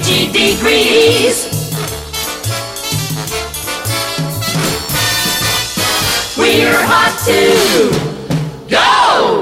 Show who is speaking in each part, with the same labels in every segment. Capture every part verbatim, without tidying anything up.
Speaker 1: fifty degrees. We're hot to go.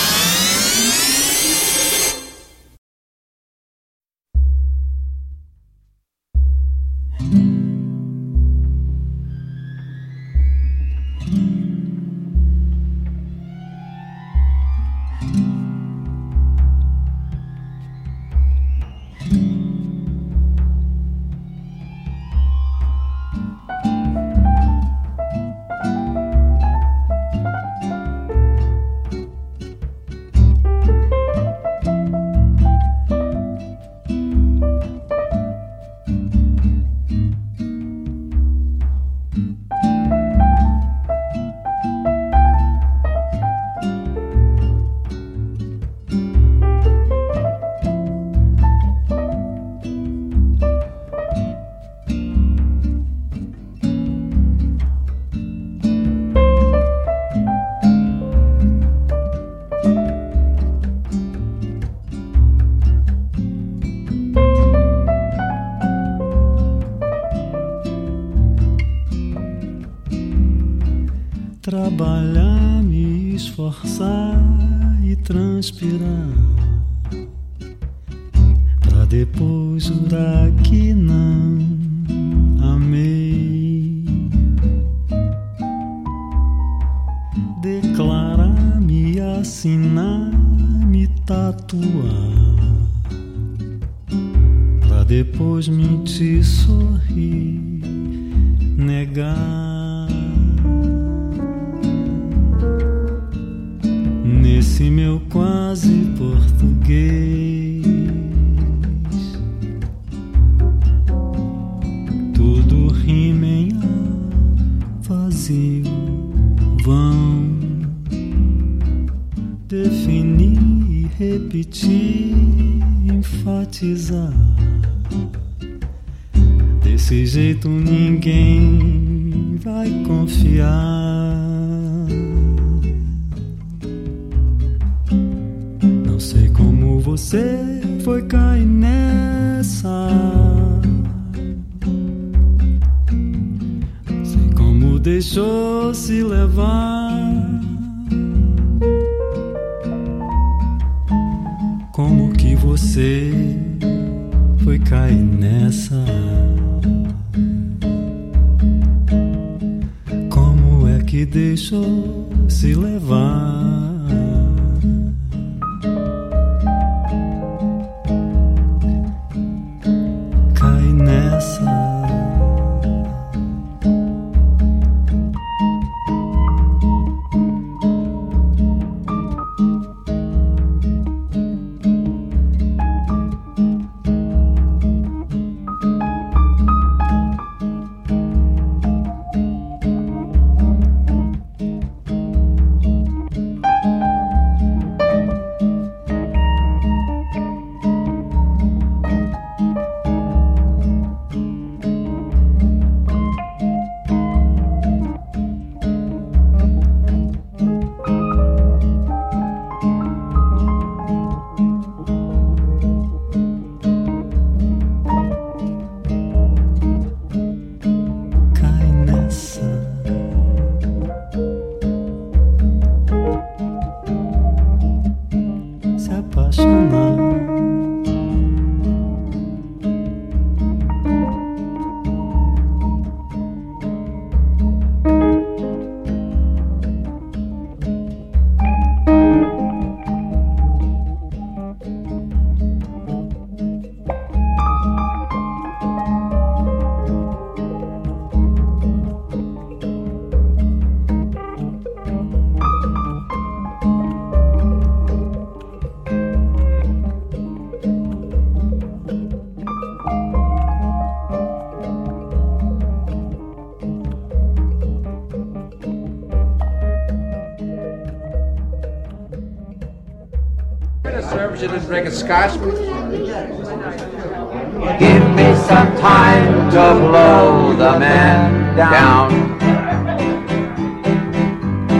Speaker 2: Trabalhar, me esforçar e transpirar, pra depois jurar que não amei. Declarar, me assinar, me tatuar, pra depois mentir, sorrir, negar. Nesse meu quase português, tudo rima em vazio, vão definir e repetir, enfatizar. Desse jeito ninguém vai confiar. Você foi cair nessa, sei como deixou se levar, como que você foi cair nessa, como é que deixou se levar.
Speaker 3: You didn't bring a scotch?
Speaker 4: Give me some time to blow the man down.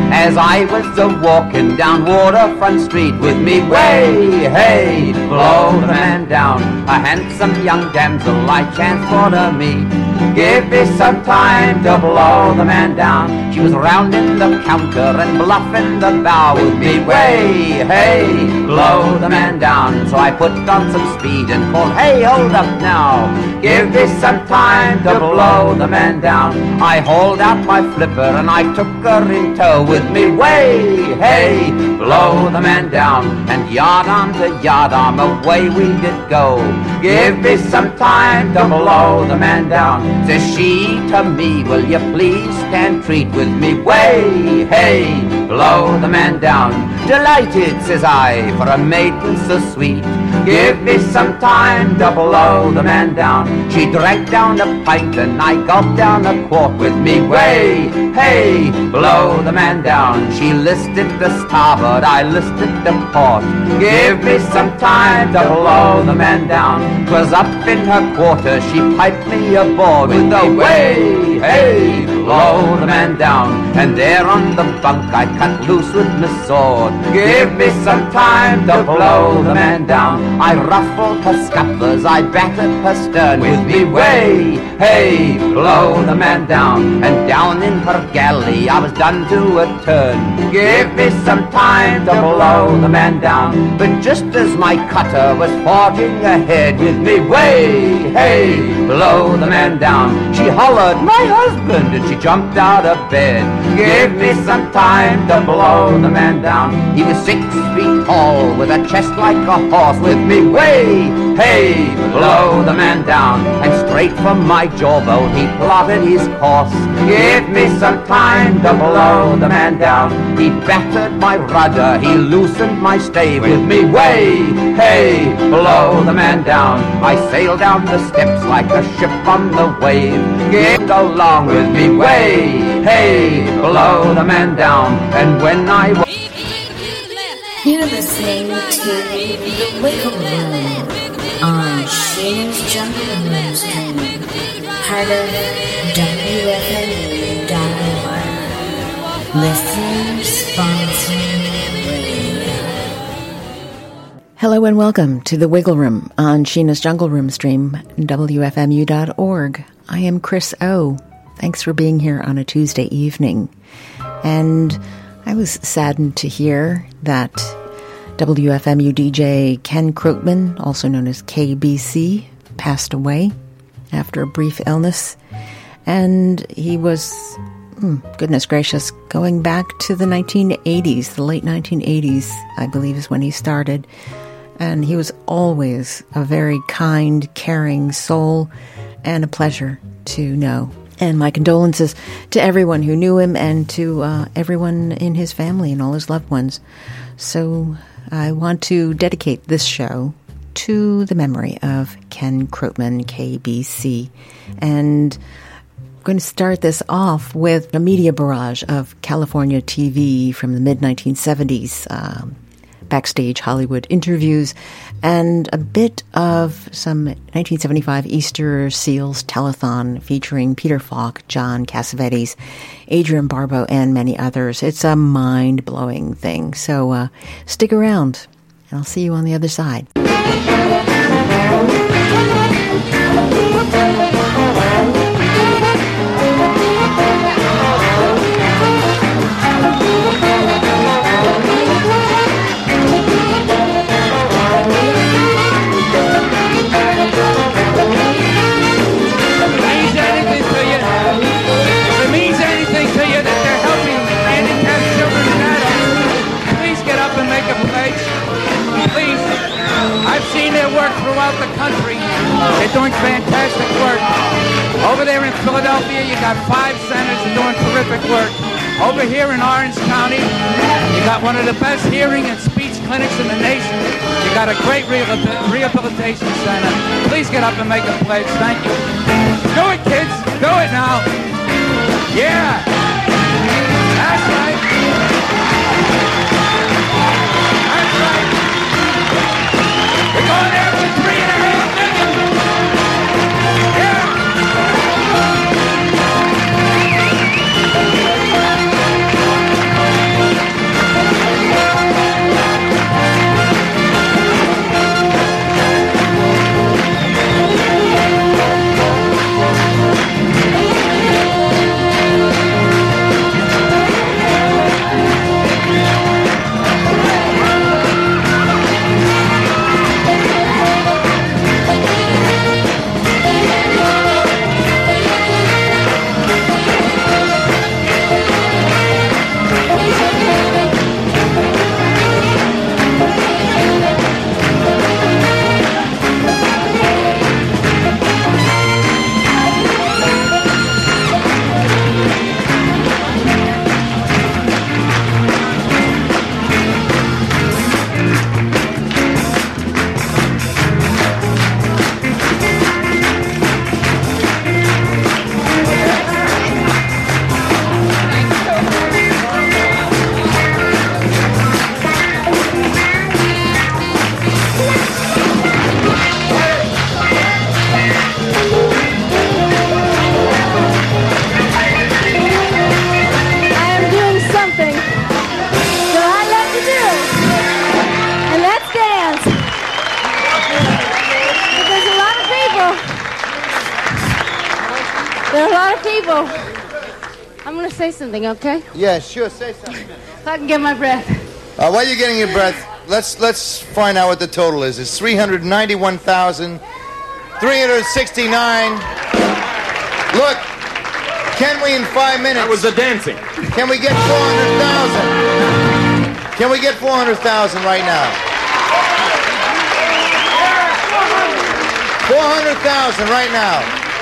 Speaker 4: as I was a-walking down Waterfront Street with me way, hey, blow the man down. A handsome young damsel I chanced for to meet. Give me some time to blow the man down. She was rounding the counter and bluffing the bow with me way, hey, blow the man down. So I put on some speed and called, hey, hold up now. Give me some time to blow the man down. I hauled out my flipper and I took her in tow with me way, hey, blow the man down. And yard arm to yard arm away we did go. Give me some time to blow the man down. Says she to me, will you please stand treat with me way, hey, blow the man down. Delighted, says I, for a maiden so sweet. Give me some time to blow the man down. She drank down a pint and I gulped down a quart with me way, hey, blow the man down. She listed the starboard, I listed the port. Give me some time to blow the man down. 'Twas up in her quarter, she piped me aboard with the way, hey, blow the man down. And there on the bunk I cut loose with my sword. Give me some time to blow the man down. I ruffled her scuppers, I battered her stern with me way, hey, blow the man down. And down in her galley I was done to a turn. Give me some time to blow the man down. But just as my cutter was forging ahead with me way, hey, blow the man down, she hollered, my husband, and she jumped out of bed. Give me some time to blow the man down. He was six feet tall with a chest like a horse with me way, hey, blow the man down. And straight from my jawbone he plotted his course. Give me some time to blow the man down. He battered my rudder, he loosened my stay with me way, hey, blow the man down. I sailed down the steps like a ship on the wave. Give along with me way, hey, blow the man down. And when I was
Speaker 3: You're listening to The Wiggle Room on Sheena's Jungle Room stream, part of W F M U dot org. Listener sponsored radio.
Speaker 5: Hello and welcome to The Wiggle Room on Sheena's Jungle Room stream, W F M U dot org. I am Chris O. Thanks for being here on a Tuesday evening. And I was saddened to hear that W F M U D J Ken Krotman, also known as K B C, passed away after a brief illness. And he was, hmm, goodness gracious, going back to the nineteen eighties, the late nineteen eighties, I believe is when he started. And he was always a very kind, caring soul and a pleasure to know. And my condolences to everyone who knew him and to uh, everyone in his family and all his loved ones. So I want to dedicate this show to the memory of Ken Krotman, K B C. And I'm going to start this off with a media barrage of California T V from the mid nineteen seventies, um, backstage Hollywood interviews, and a bit of some nineteen seventy-five Easter Seals telethon featuring Peter Falk, John Cassavetes, Adrienne Barbeau, and many others. It's a mind-blowing thing. So uh, stick around, and I'll see you on the other side.
Speaker 6: Throughout the country. They're doing fantastic work. Over there in Philadelphia, you got five centers doing terrific work. Over here in Orange County, you got one of the best hearing and speech clinics in the nation. You got a great rehabil- rehabilitation center. Please get up and make a pledge. Thank you. Do it, kids. Do it now. Yeah. That's right. That's right. We're going there for three and a half million. Yeah.
Speaker 7: There are a lot of people. I'm going to say something, okay?
Speaker 8: Yeah, sure, say something.
Speaker 7: If I can get my breath.
Speaker 8: Uh, while you're getting your breath, let's let's find out what the total is. It's three hundred ninety-one thousand three hundred sixty-nine. Look, can we in five minutes?
Speaker 9: That was the dancing.
Speaker 8: Can we get four hundred thousand? Can we get four hundred thousand right now? four hundred thousand right now.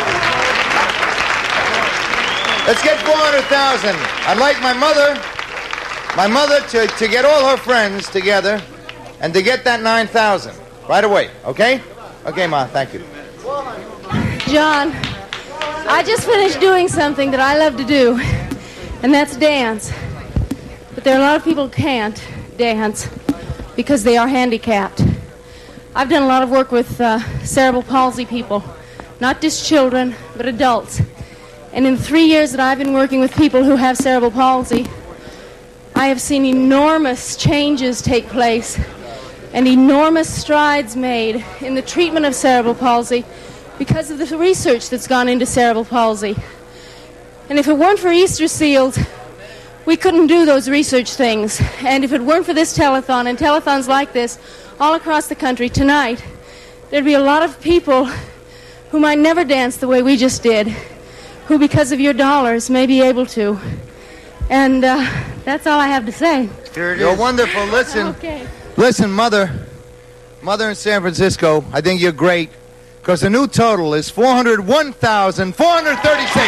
Speaker 8: Let's get four hundred thousand. I'd like my mother, my mother to, to get all her friends together and to get that nine thousand right away, okay? Okay, Ma, thank you.
Speaker 7: John, I just finished doing something that I love to do, and that's dance. But there are a lot of people who can't dance because they are handicapped. I've done a lot of work with uh, cerebral palsy people, not just children, but adults. And in the three years that I've been working with people who have cerebral palsy, I have seen enormous changes take place and enormous strides made in the treatment of cerebral palsy because of the research that's gone into cerebral palsy. And if it weren't for Easter Seals, we couldn't do those research things. And if it weren't for this telethon and telethons like this all across the country tonight, there'd be a lot of people who might never dance the way we just did, who because of your dollars may be able to. And uh, that's all I have to say.
Speaker 8: Here it You're is. Wonderful. Listen,
Speaker 7: okay.
Speaker 8: Listen, Mother, Mother in San Francisco, I think you're great, because the new total is four hundred one thousand four hundred thirty-six.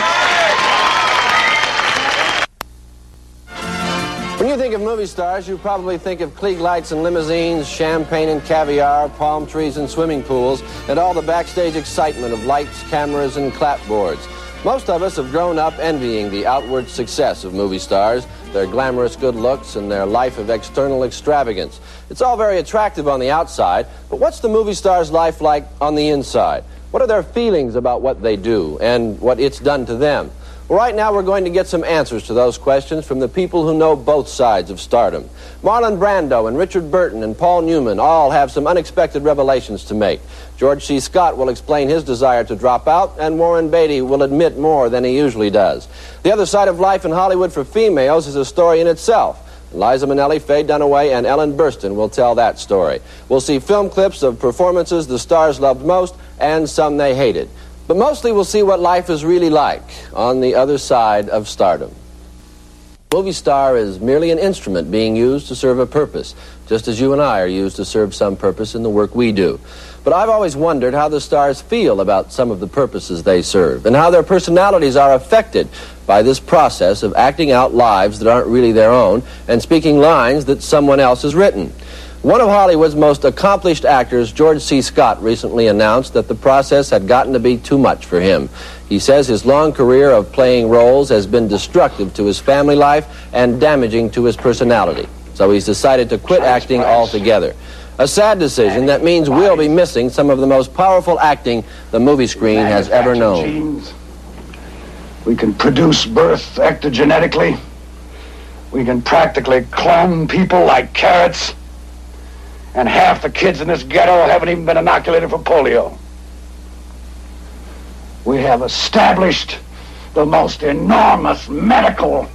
Speaker 10: When you think of movie stars, you probably think of Klieg lights and limousines, champagne and caviar, palm trees and swimming pools, and all the backstage excitement of lights, cameras, and clapboards. Most of us have grown up envying the outward success of movie stars, their glamorous good looks, and their life of external extravagance. It's all very attractive on the outside, but what's the movie star's life like on the inside? What are their feelings about what they do and what it's done to them? Well, right now we're going to get some answers to those questions from the people who know both sides of stardom. Marlon Brando and Richard Burton and Paul Newman all have some unexpected revelations to make. George C. Scott will explain his desire to drop out, and Warren Beatty will admit more than he usually does. The other side of life in Hollywood for females is a story in itself. Liza Minnelli, Faye Dunaway, and Ellen Burstyn will tell that story. We'll see film clips of performances the stars loved most and some they hated. But mostly we'll see what life is really like on the other side of stardom. Movie star is merely an instrument being used to serve a purpose, just as you and I are used to serve some purpose in the work we do. But I've always wondered how the stars feel about some of the purposes they serve, and how their personalities are affected by this process of acting out lives that aren't really their own and speaking lines that someone else has written. One of Hollywood's most accomplished actors, George C. Scott, recently announced that the process had gotten to be too much for him. He says his long career of playing roles has been destructive to his family life and damaging to his personality. So he's decided to quit acting altogether. A sad decision that means we'll be missing some of the most powerful acting the movie screen has ever known.
Speaker 11: Genes. We can produce birth ectogenetically. We can practically clone people like carrots. And half the kids in this ghetto haven't even been inoculated for polio. We have established the most enormous medical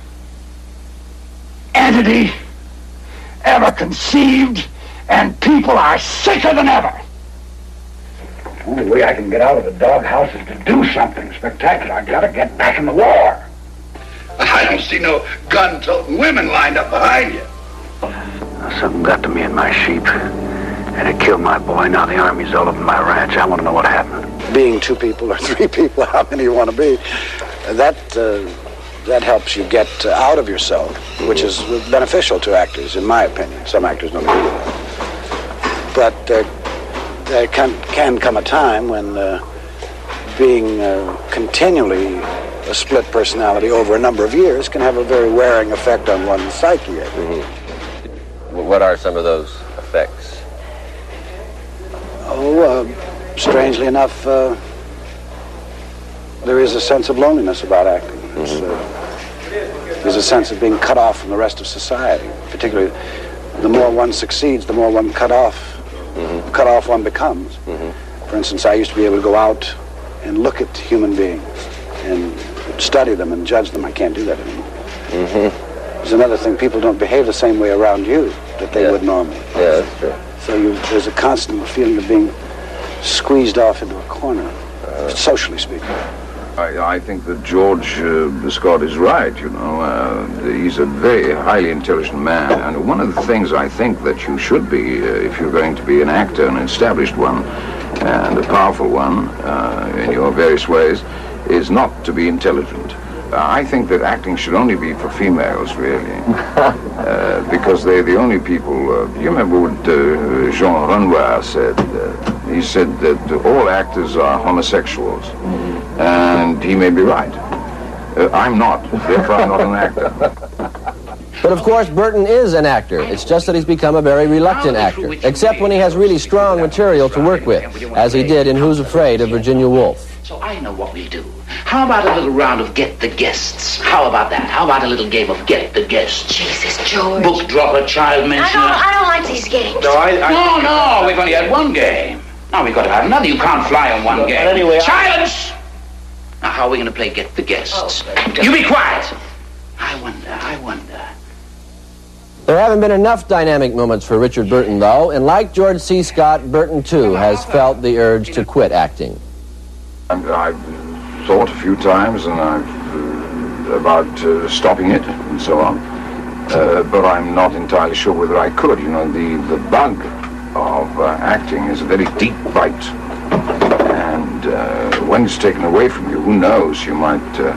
Speaker 11: entity ever conceived, and people are sicker than ever. The only way I can get out of the doghouse is to do something spectacular. I gotta get back in the war.
Speaker 12: I don't see no gun-toting women lined up behind you.
Speaker 11: Something got to me and my sheep, and it killed my boy. Now the army's all over my ranch. I want to know what happened.
Speaker 13: Being two people or three people, how many you want to be, that uh, that helps you get uh, out of yourself, which is beneficial to actors, in my opinion. Some actors don't agree with that. But uh, there can, can come a time when uh, being uh, continually a split personality over a number of years can have a very wearing effect on one's psyche.
Speaker 10: Mm-hmm. What are some of those effects?
Speaker 13: Oh, uh, strangely enough, uh, there is a sense of loneliness about acting. Mm-hmm. uh, there's a sense of being cut off from the rest of society. Particularly, the more one succeeds, the more one cut off, mm-hmm. cut off one becomes. Mm-hmm. For instance, I used to be able to go out and look at human beings and study them and judge them. I can't do that anymore.
Speaker 10: Mm-hmm.
Speaker 13: There's another thing. People don't behave the same way around you that they
Speaker 10: yeah.
Speaker 13: would normally.
Speaker 10: Yeah, that's true.
Speaker 13: So you, there's a constant feeling of being squeezed off into a corner, uh, socially speaking.
Speaker 9: I, I think that George uh, Scott is right, you know. Uh, he's a very highly intelligent man. And one of the things I think that you should be, uh, if you're going to be an actor, an established one, and a powerful one uh, in your various ways, is not to be intelligent. Uh, I think that acting should only be for females, really, uh, because they're the only people. Uh, you remember what uh, Jean Renoir said? Uh, he said that all actors are homosexuals, mm-hmm. and he may be right. Uh, I'm not, therefore I'm not an actor.
Speaker 10: But of course, Burton is an actor. It's just that he's become a very reluctant actor, except when he has really strong material to work with, as he did in Who's Afraid of Virginia Woolf.
Speaker 14: So I know what we'll do. How about a little round of Get the Guests? How about that? How about a little game of Get the Guests?
Speaker 3: Jesus, George.
Speaker 14: Book dropper, child mentioner.
Speaker 3: I don't, I don't like these games.
Speaker 14: No, I, I... no, no, we've only had one game. Now we've got to have another. You can't fly on one
Speaker 10: no,
Speaker 14: game.
Speaker 10: Anyway,
Speaker 14: Silence! I... Now, how are we going to play Get the Guests? Oh, you be quiet. I wonder, I wonder.
Speaker 10: There haven't been enough dynamic moments for Richard Burton, though, and like George C. Scott, Burton, too, has felt the urge to quit acting.
Speaker 9: And I've thought a few times and I've uh, about uh, stopping it and so on, uh, but I'm not entirely sure whether I could. You know, the, the bug of uh, acting is a very deep bite, and uh, when it's taken away from you, who knows, you might uh,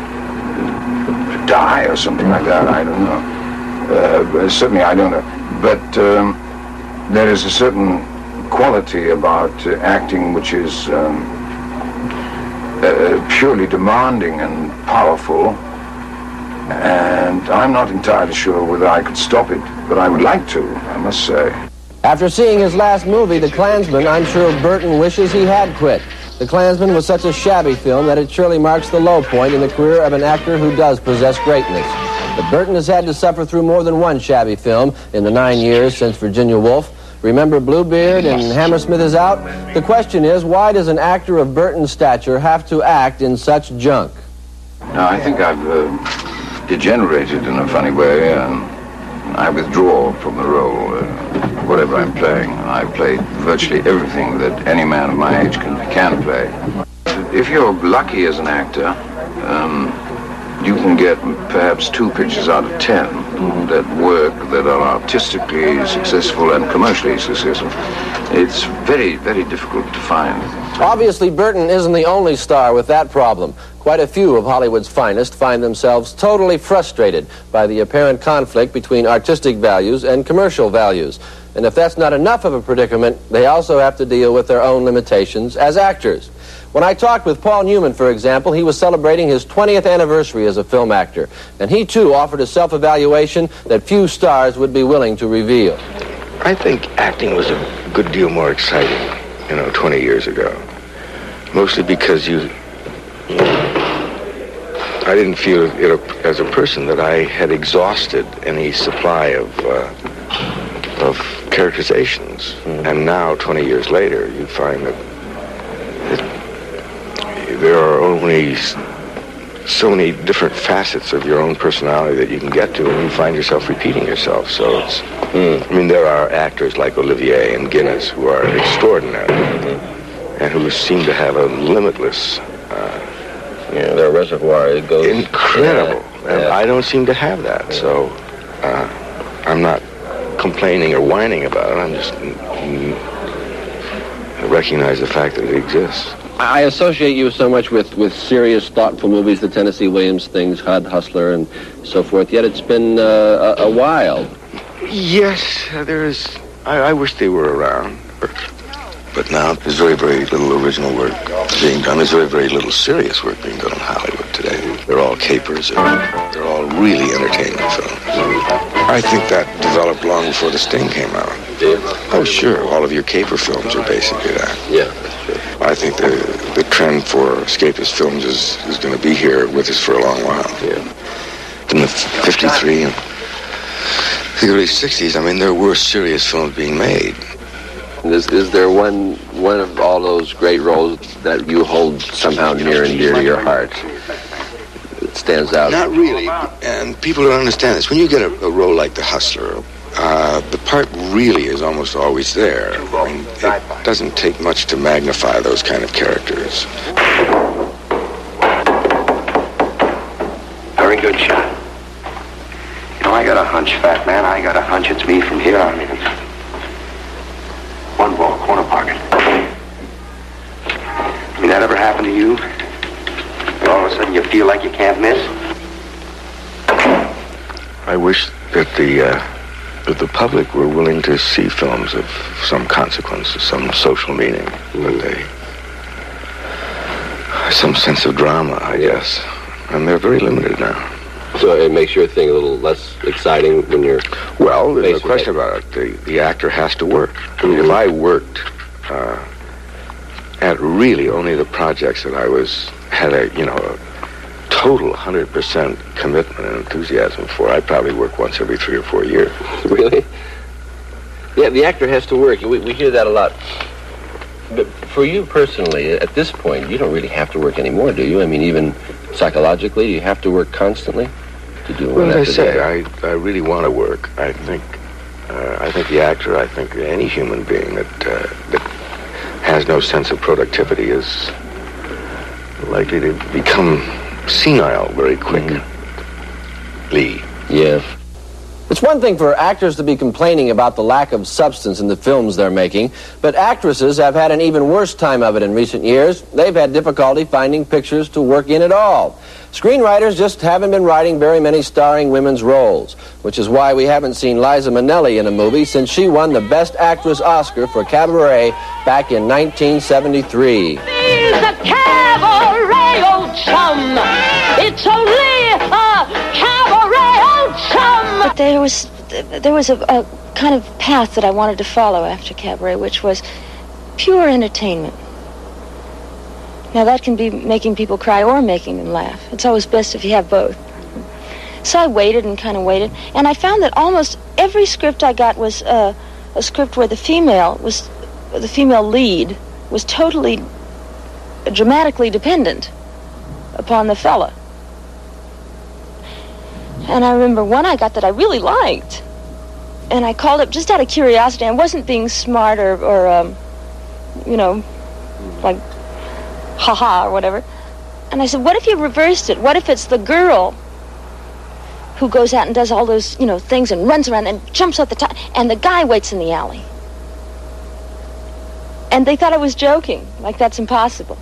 Speaker 9: die or something like that, I don't know. Uh, certainly I don't know, but um, there is a certain quality about uh, acting which is um, Uh, purely demanding and powerful, and I'm not entirely sure whether I could stop it, but I would like to, I must say.
Speaker 10: After seeing his last movie, The Klansman, I'm sure Burton wishes he had quit. The Klansman was such a shabby film that it surely marks the low point in the career of an actor who does possess greatness. But Burton has had to suffer through more than one shabby film in the nine years since Virginia Woolf. Remember Bluebeard and Hammersmith is Out? The question is, why does an actor of Burton's stature have to act in such junk?
Speaker 9: Now, I think I've uh, degenerated in a funny way, and I withdraw from the role, uh, whatever I'm playing. I've played virtually everything that any man of my age can, can play. If you're lucky as an actor, um, you can get perhaps two pictures out of ten mm-hmm. that work, that are artistically successful and commercially successful. It's very, very difficult to find.
Speaker 10: Obviously, Burton isn't the only star with that problem. Quite a few of Hollywood's finest find themselves totally frustrated by the apparent conflict between artistic values and commercial values. And if that's not enough of a predicament, they also have to deal with their own limitations as actors. When I talked with Paul Newman, for example, he was celebrating his twentieth anniversary as a film actor, and he too offered a self-evaluation that few stars would be willing to reveal.
Speaker 15: I think acting was a good deal more exciting, you know, twenty years ago. Mostly because you, you know, I didn't feel it as a person that I had exhausted any supply of uh, of characterizations. Mm-hmm. And now, twenty years later, you find that it, there are only so many different facets of your own personality that you can get to, and you find yourself repeating yourself. So it's, mm. I mean, there are actors like Olivier and Guinness who are extraordinary mm-hmm. and who seem to have a limitless, uh,
Speaker 10: yeah, their reservoir it goes
Speaker 15: incredible,
Speaker 10: yeah,
Speaker 15: and
Speaker 10: yeah.
Speaker 15: I don't seem to have that. Yeah. So uh, I'm not complaining or whining about it. I'm just mm, I recognize the fact that it exists.
Speaker 10: I associate you so much with, with serious, thoughtful movies, the Tennessee Williams things, Hud, Hustler, and so forth, yet it's been uh, a, a while.
Speaker 15: Yes, there is. I, I wish they were around. But now there's very, very little original work being done. There's very, very little serious work being done in Hollywood today. They're all capers. They're, they're all really entertainment films. I think that developed long before The Sting came out. Oh, sure. All of your caper films are basically that.
Speaker 10: Yeah, that's true.
Speaker 15: I think the the trend for escapist films is, is going to be here with us for a long while.
Speaker 10: Yeah.
Speaker 15: In the fifty-three and the early sixties, I mean, there were serious films being made.
Speaker 10: Is, is there one one of all those great roles that you hold somehow near and dear to your heart? It stands out.
Speaker 15: Not really, and people don't understand this. When you get a, a role like The Hustler, uh, the part really is almost always there. I mean, it doesn't take much to magnify those kind of characters.
Speaker 16: Very good shot. You know, I got a hunch, fat man. I got a hunch it's me from here on in. One ball, corner pocket. I mean, that ever happened to you? All of a sudden you feel like you can't miss?
Speaker 15: I wish that the uh, that the public were willing to see films of some consequence, some social meaning, that they some sense of drama, I guess, and they're very limited now.
Speaker 10: So it makes your thing a little less exciting when you're...
Speaker 15: Well, there's no question about it. The, the actor has to work. I mean, if I worked uh, at really only the projects that I was, had a, you know, a total one hundred percent commitment and enthusiasm for, I'd probably work once every three or four years.
Speaker 10: Really? Yeah, the actor has to work. We, we hear that a lot. But for you personally, at this point, you don't really have to work anymore, do you? I mean, even psychologically, do you have to work constantly to do
Speaker 15: Well,
Speaker 10: one
Speaker 15: as I
Speaker 10: after
Speaker 15: say,
Speaker 10: the
Speaker 15: I, I really want to work. I think uh, I think the actor, I think any human being that uh, that has no sense of productivity is likely to become senile very quickly.
Speaker 10: Mm-hmm. Yeah.
Speaker 17: It's one thing for actors to be complaining about the lack of substance in the films they're making, but actresses have had an even worse time of it in recent years. They've had difficulty finding pictures to work in at all. Screenwriters just haven't been writing very many starring women's roles, which is why we haven't seen Liza Minnelli in a movie since she won the Best Actress Oscar for Cabaret back in nineteen seventy-three.
Speaker 1: It's a cabaret, old chum. It's only a cabaret, old chum.
Speaker 3: But there was there was a, a kind of path that I wanted to follow after Cabaret, which was pure entertainment. Now that can be making people cry or making them laugh. It's always best if you have both. So I waited and kind of waited, and I found that almost every script I got was uh, a script where the female was the female lead was totally dramatically dependent upon the fella. And I remember one I got that I really liked, and I called up just out of curiosity. I wasn't being smart or, or um, you know, like ha-ha or whatever. And I said, what if you reversed it? What if it's the girl who goes out and does all those, you know, things and runs around and jumps at the top, and the guy waits in the alley? And they thought I was joking, like that's impossible.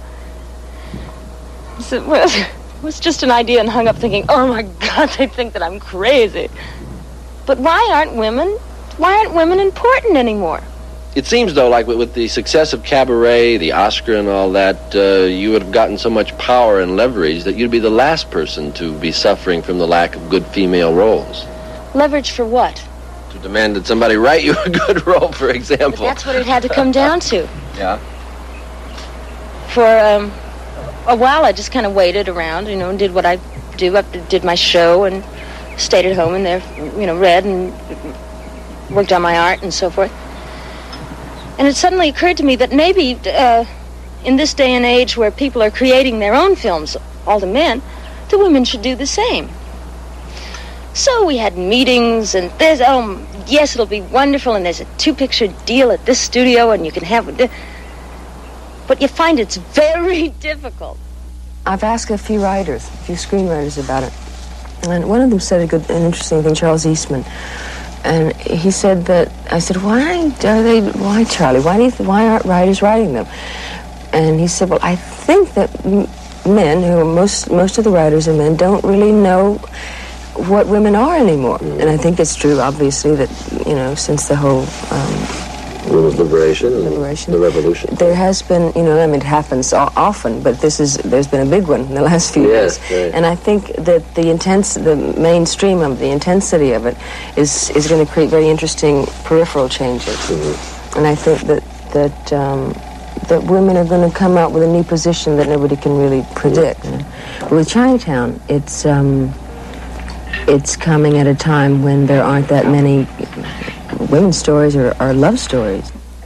Speaker 3: I said, well, it was just an idea, and hung up thinking, oh my God, they think that I'm crazy. But why aren't women, why aren't women important anymore?
Speaker 17: It seems, though, like with, with the success of Cabaret, the Oscar and all that, uh, you would have gotten so much power and leverage that you'd be the last person to be suffering from the lack of good female roles.
Speaker 3: Leverage for what?
Speaker 17: To demand that somebody write you a good role, for example.
Speaker 3: But that's what it had to come down to.
Speaker 17: Yeah.
Speaker 3: For um, a while, I just kind of waited around, you know, and did what I do. I did my show and stayed at home and there, you know, read and worked on my art and so forth. And it suddenly occurred to me that maybe uh, in this day and age where people are creating their own films, all the men, the women should do the same. So we had meetings, and there's, oh, yes, it'll be wonderful, and there's a two-picture deal at this studio, and you can have... But you find it's very difficult.
Speaker 18: I've asked a few writers, a few screenwriters about it, and one of them said a good, an interesting thing, Charles Eastman. And he said that, I said, why are they, why, Charlie, why do you, th- why aren't writers writing them? And he said, well, I think that m- men, who are most, most of the writers are men, don't really know what women are anymore. Mm. And I think it's true, obviously, that, you know, since the whole... Um,
Speaker 10: Women's liberation,
Speaker 18: liberation,
Speaker 10: the revolution.
Speaker 18: There has been, you know, I mean, it happens often, but this is, there's been a big one in the last few
Speaker 10: yes,
Speaker 18: years.
Speaker 10: Right.
Speaker 18: And I think that the intense, the mainstream of the intensity of it is is going to create very interesting peripheral changes. Mm-hmm. And I think that that um, that women are going to come out with a new position that nobody can really predict. Mm-hmm. With Chinatown, it's um, it's coming at a time when there aren't that many women's stories or, or love stories.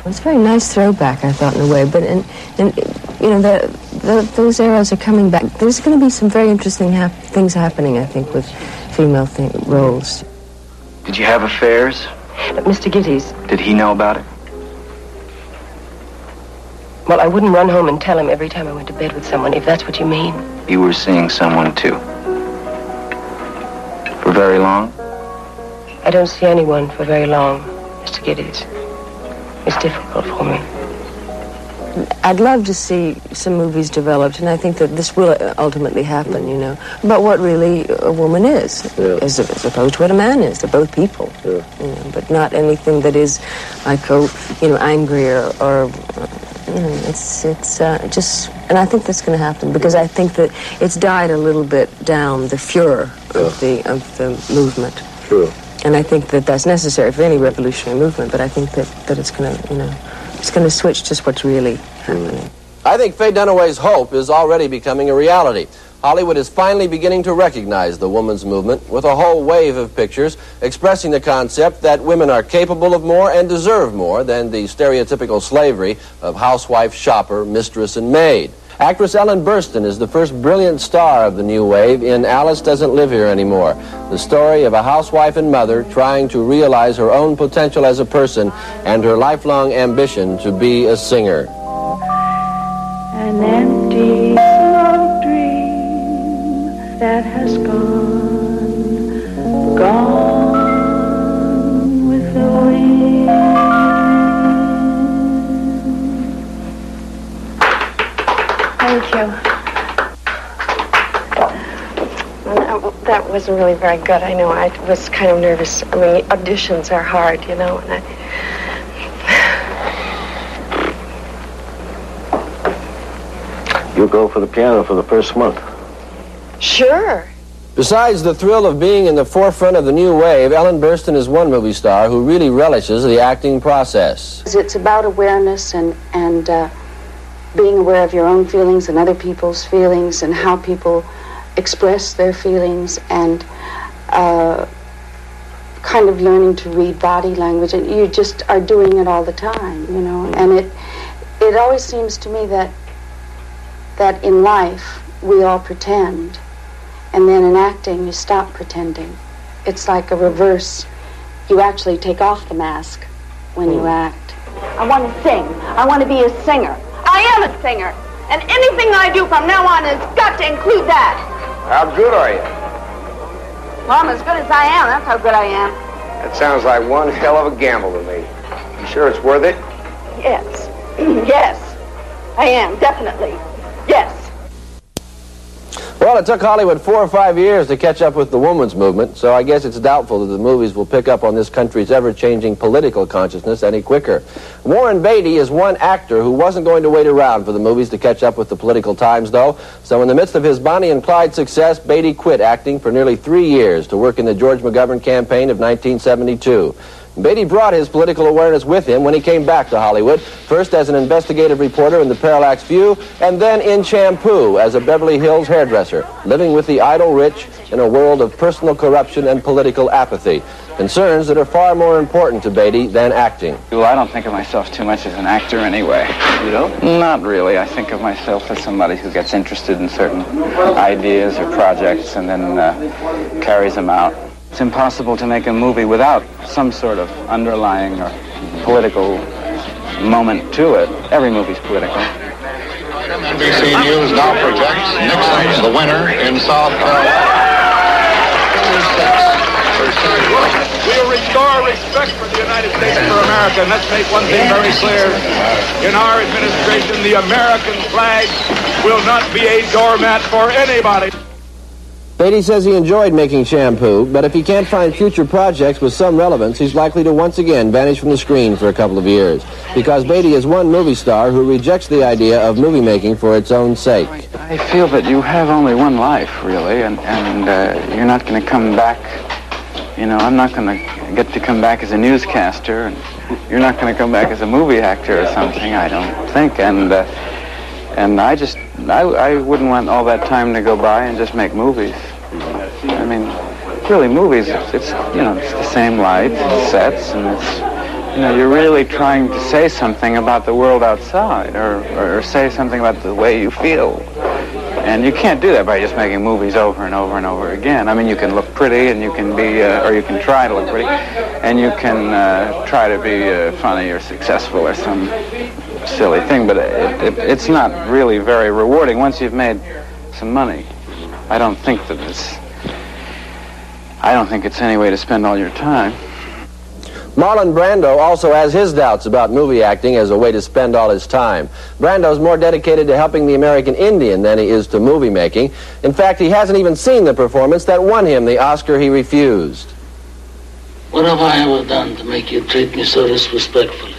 Speaker 18: It's a very nice throwback, I thought, in a way. But, in, in, you know, the, the, those eras are coming back. There's going to be some very interesting hap things happening, I think, with female th roles.
Speaker 16: Did you have affairs?
Speaker 19: Uh, Mister Gitties.
Speaker 16: Did he know about it?
Speaker 19: Well, I wouldn't run home and tell him every time I went to bed with someone, if that's what you mean.
Speaker 16: You were seeing someone, too. For very long?
Speaker 19: I don't see anyone for very long, Mister Gitties. It's difficult for me.
Speaker 18: I'd love to see some movies developed, and I think that this will ultimately happen, you know, about what really a woman is, yeah. as, as opposed to what a man is. They're both people, yeah. you know, but not anything that is like, oh, you know, angry or, or you know, it's, it's uh, just, and I think that's going to happen, because I think that it's died a little bit down, the furor yeah. of the of the movement.
Speaker 15: Sure.
Speaker 18: And I think that that's necessary for any revolutionary movement, but I think that, that it's going to, you know, it's going to switch just what's really happening.
Speaker 17: I think Faye Dunaway's hope is already becoming a reality. Hollywood is finally beginning to recognize the woman's movement with a whole wave of pictures expressing the concept that women are capable of more and deserve more than the stereotypical slavery of housewife, shopper, mistress, and maid. Actress Ellen Burstyn is the first brilliant star of the new wave in Alice Doesn't Live Here Anymore, the story of a housewife and mother trying to realize her own potential as a person and her lifelong ambition to be a singer.
Speaker 20: An empty small dream that has gone, gone with the wind.
Speaker 21: Thank you. Well, that wasn't really very good. I know. I was kind of nervous. I mean, auditions are hard, you know, and I...
Speaker 16: You'll go for the piano for the first month.
Speaker 21: Sure.
Speaker 17: Besides the thrill of being in the forefront of the new wave, Ellen Burstyn is one movie star who really relishes the acting process.
Speaker 22: It's about awareness and, and uh, being aware of your own feelings and other people's feelings and how people express their feelings, and uh, kind of learning to read body language. And you just are doing it all the time, you know. And it, it always seems to me that that in life we all pretend, and then in acting you stop pretending. It's like a reverse. You actually take off the mask when you act.
Speaker 23: I want to sing. I want to be a singer. I am a singer, and anything I do from now on has got to include that.
Speaker 16: How good are you?
Speaker 23: Well, I'm as good as I am. That's how good I am.
Speaker 16: That sounds like one hell of a gamble to me. You sure it's worth it?
Speaker 23: Yes. Yes. I am, definitely. Yes.
Speaker 17: Well, it took Hollywood four or five years to catch up with the woman's movement, so I guess it's doubtful that the movies will pick up on this country's ever-changing political consciousness any quicker. Warren Beatty is one actor who wasn't going to wait around for the movies to catch up with the political times, though. So in the midst of his Bonnie and Clyde success, Beatty quit acting for nearly three years to work in the George McGovern campaign of nineteen seventy-two. Beatty brought his political awareness with him when he came back to Hollywood, first as an investigative reporter in the Parallax View, and then in Shampoo as a Beverly Hills hairdresser, living with the idle rich in a world of personal corruption and political apathy, concerns that are far more important to Beatty than acting.
Speaker 24: Well, I don't think of myself too much as an actor anyway.
Speaker 16: You don't?
Speaker 24: Not really. I think of myself as somebody who gets interested in certain ideas or projects and then uh, carries them out. It's impossible to make a movie without some sort of underlying or political moment to it. Every movie's political.
Speaker 25: N B C News now projects Nixon the winner in South Carolina.
Speaker 6: We'll restore respect for the United States and for America. And let's make one thing very clear. In our administration, the American flag will not be a doormat for anybody.
Speaker 17: Beatty says he enjoyed making Shampoo, but if he can't find future projects with some relevance, he's likely to once again vanish from the screen for a couple of years, because Beatty is one movie star who rejects the idea of movie making for its own sake.
Speaker 24: I feel that you have only one life, really, and, and uh, you're not going to come back, you know, I'm not going to get to come back as a newscaster, and you're not going to come back as a movie actor or something, I don't think, and uh, and I just, I, I wouldn't want all that time to go by and just make movies. I mean, really, movies, it's, it's, you know, it's the same lights, sets, and it's you know, you're really trying to say something about the world outside, or, or, or say something about the way you feel. And you can't do that by just making movies over and over and over again. I mean, you can look pretty, and you can be, uh, or you can try to look pretty, and you can uh, try to be uh, funny or successful or some silly thing, but it, it, it's not really very rewarding once you've made some money. I don't think that it's, I don't think it's any way to spend all your time.
Speaker 17: Marlon Brando also has his doubts about movie acting as a way to spend all his time. Brando's more dedicated to helping the American Indian than he is to movie making. In fact, he hasn't even seen the performance that won him the Oscar he refused.
Speaker 2: What have I ever done to make you treat me so disrespectfully?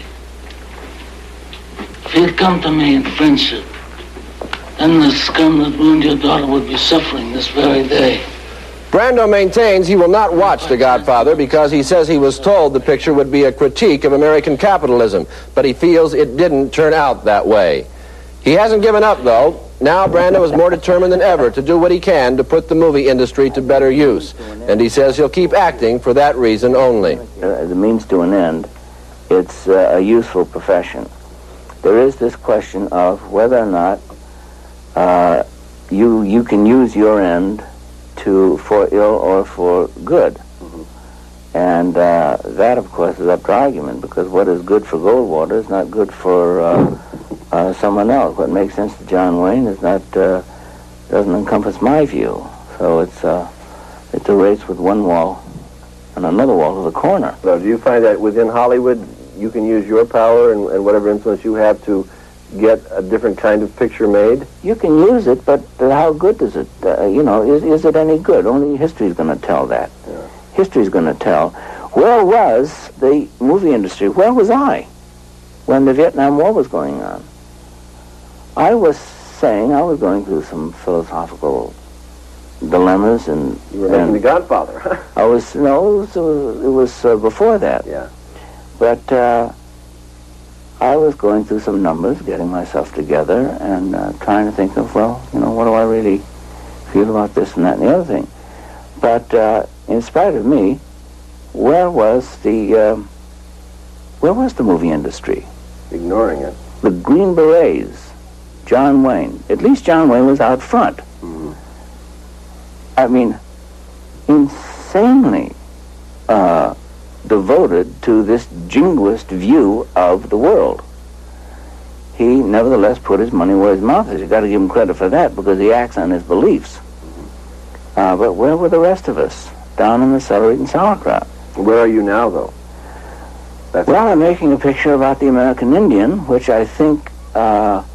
Speaker 2: If you'd come to me in friendship, then the scum that ruined your daughter would be suffering this very day.
Speaker 17: Brando maintains he will not watch The Godfather because he says he was told the picture would be a critique of American capitalism, but he feels it didn't turn out that way. He hasn't given up, though. Now Brando is more determined than ever to do what he can to put the movie industry to better use, and he says he'll keep acting for that reason only.
Speaker 4: As a means to an end, it's uh, a useful profession. There is this question of whether or not uh, you you can use your end to for ill or for good. Mm-hmm. And uh, that, of course, is up to argument, because what is good for Goldwater is not good for uh, uh, someone else. What makes sense to John Wayne is not uh, doesn't encompass my view. So it's uh, it's a race with one wall and another wall to the corner.
Speaker 5: So do you find that within Hollywood you can use your power and, and whatever influence you have to get a different kind of picture made?
Speaker 4: You can use it, but uh, how good is it? Uh, you know, is, is it any good? Only history's going to tell that. Yeah. History's going to tell. Where was the movie industry? Where was I when the Vietnam War was going on? I was saying I was going through some philosophical dilemmas, and
Speaker 5: you were making The Godfather.
Speaker 4: I was no, it was, it was uh, before that.
Speaker 5: Yeah,
Speaker 4: but. Uh, I was going through some numbers, getting myself together, and uh, trying to think of, well, you know, what do I really feel about this and that and the other thing. But uh, in spite of me, where was the uh, where was the movie industry?
Speaker 5: Ignoring it.
Speaker 4: The Green Berets, John Wayne. At least John Wayne was out front.
Speaker 5: Mm-hmm.
Speaker 4: I mean, insanely uh, devoted to this jingoist view of the world. He nevertheless put his money where his mouth is. You've got to give him credit for that, because he acts on his beliefs. Uh, but where were the rest of us? Down in the cellar eating sauerkraut.
Speaker 5: Where are you now, though? That's
Speaker 4: well, I'm making a picture about the American Indian, which I think uh,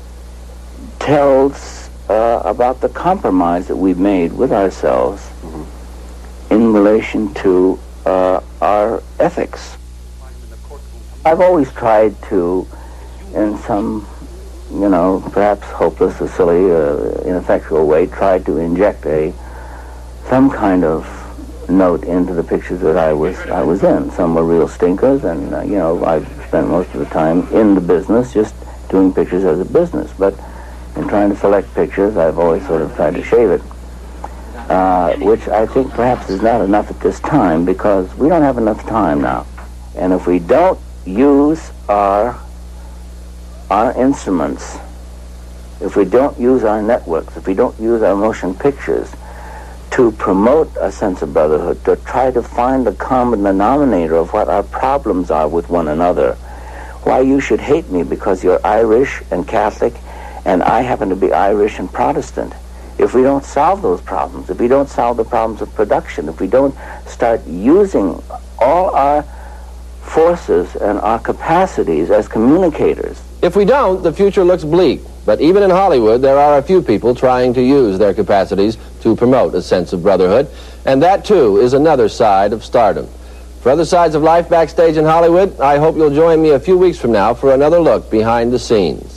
Speaker 4: tells uh, about the compromise that we've made with ourselves mm-hmm. in relation to Uh, our ethics. I've always tried to, in some, you know, perhaps hopeless or silly, uh, ineffectual way, try to inject a some kind of note into the pictures that I was I was in. Some were real stinkers, and uh, you know, I've spent most of the time in the business, just doing pictures as a business. But in trying to select pictures, I've always sort of tried to shave it. Uh, which I think perhaps is not enough at this time, because we don't have enough time now. And if we don't use our our instruments, if we don't use our networks, if we don't use our motion pictures to promote a sense of brotherhood, to try to find the common denominator of what our problems are with one another, why you should hate me because you're Irish and Catholic and I happen to be Irish and Protestant. If we don't solve those problems, if we don't solve the problems of production, if we don't start using all our forces and our capacities as communicators.
Speaker 17: If we don't, the future looks bleak. But even in Hollywood, there are a few people trying to use their capacities to promote a sense of brotherhood. And that, too, is another side of stardom. For Other Sides of Life Backstage in Hollywood, I hope you'll join me a few weeks from now for another look behind the scenes.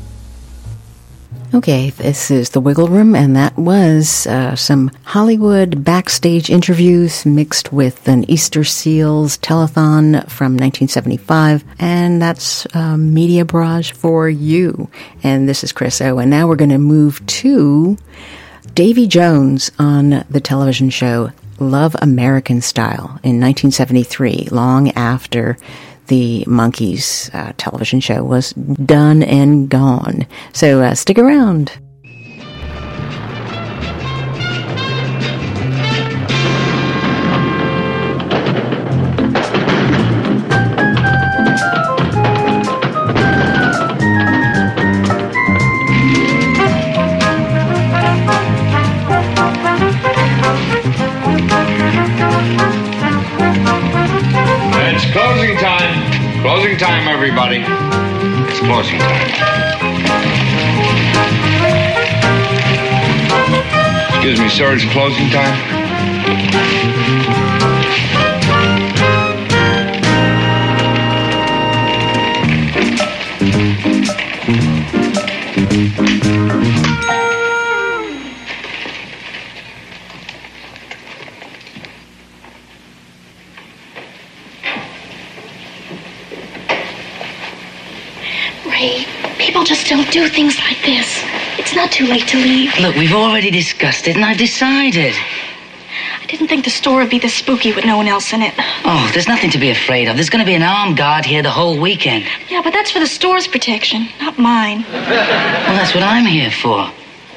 Speaker 7: Okay, this is The Wiggle Room, and that was uh, some Hollywood backstage interviews mixed with an Easter Seals telethon from nineteen seventy-five, and that's uh, Media Barrage for you. And this is Chris O, and now we're going to move to Davy Jones on the television show Love American Style in nineteen seventy-three, long after the Monkees uh, television show was done and gone. So uh, stick around.
Speaker 8: Closing time, everybody. It's closing time. Excuse me, sir, it's closing time.
Speaker 11: People just don't do things like this. It's not too late to leave.
Speaker 12: Look, we've already discussed it, and I've decided.
Speaker 11: I didn't think the store would be this spooky with no one else in it.
Speaker 12: Oh, there's nothing to be afraid of. There's going to be an armed guard here the whole weekend.
Speaker 11: Yeah, but that's for the store's protection, not mine.
Speaker 12: Well, that's what I'm here for.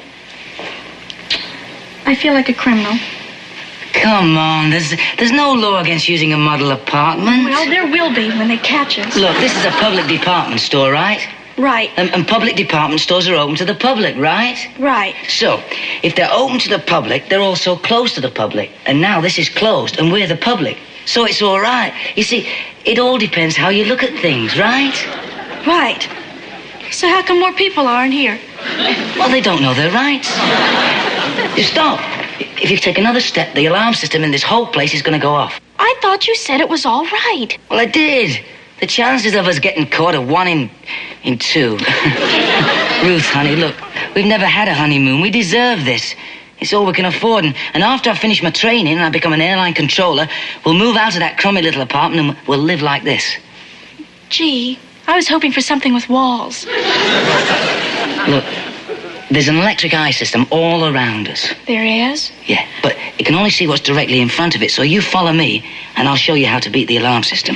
Speaker 11: I feel like a criminal.
Speaker 12: Come on, there's there's no law against using a model apartment.
Speaker 11: Well, there will be when they catch us.
Speaker 12: Look, this is a public department store, right?
Speaker 11: Right.
Speaker 12: And, and public department stores are open to the public, right?
Speaker 11: Right.
Speaker 12: So, if they're open to the public, they're also closed to the public. And now this is closed, and we're the public. So it's all right. You see, it all depends how you look at things, right?
Speaker 11: Right. So how come more people aren't here?
Speaker 12: Well, they don't know their rights. You stop. If you take another step, the alarm system in this whole place is going to go off.
Speaker 11: I thought you said it was all right.
Speaker 12: Well, I did. The chances of us getting caught are one in... in two. Ruth, honey, look, we've never had a honeymoon. We deserve this. It's all we can afford. And, and after I finish my training and I become an airline controller, we'll move out of that crummy little apartment and we'll live like this.
Speaker 11: Gee, I was hoping for something with walls.
Speaker 12: Look, there's an electric eye system all around us.
Speaker 11: There is?
Speaker 12: Yeah, but it can only see what's directly in front of it. So you follow me and I'll show you how to beat the alarm system.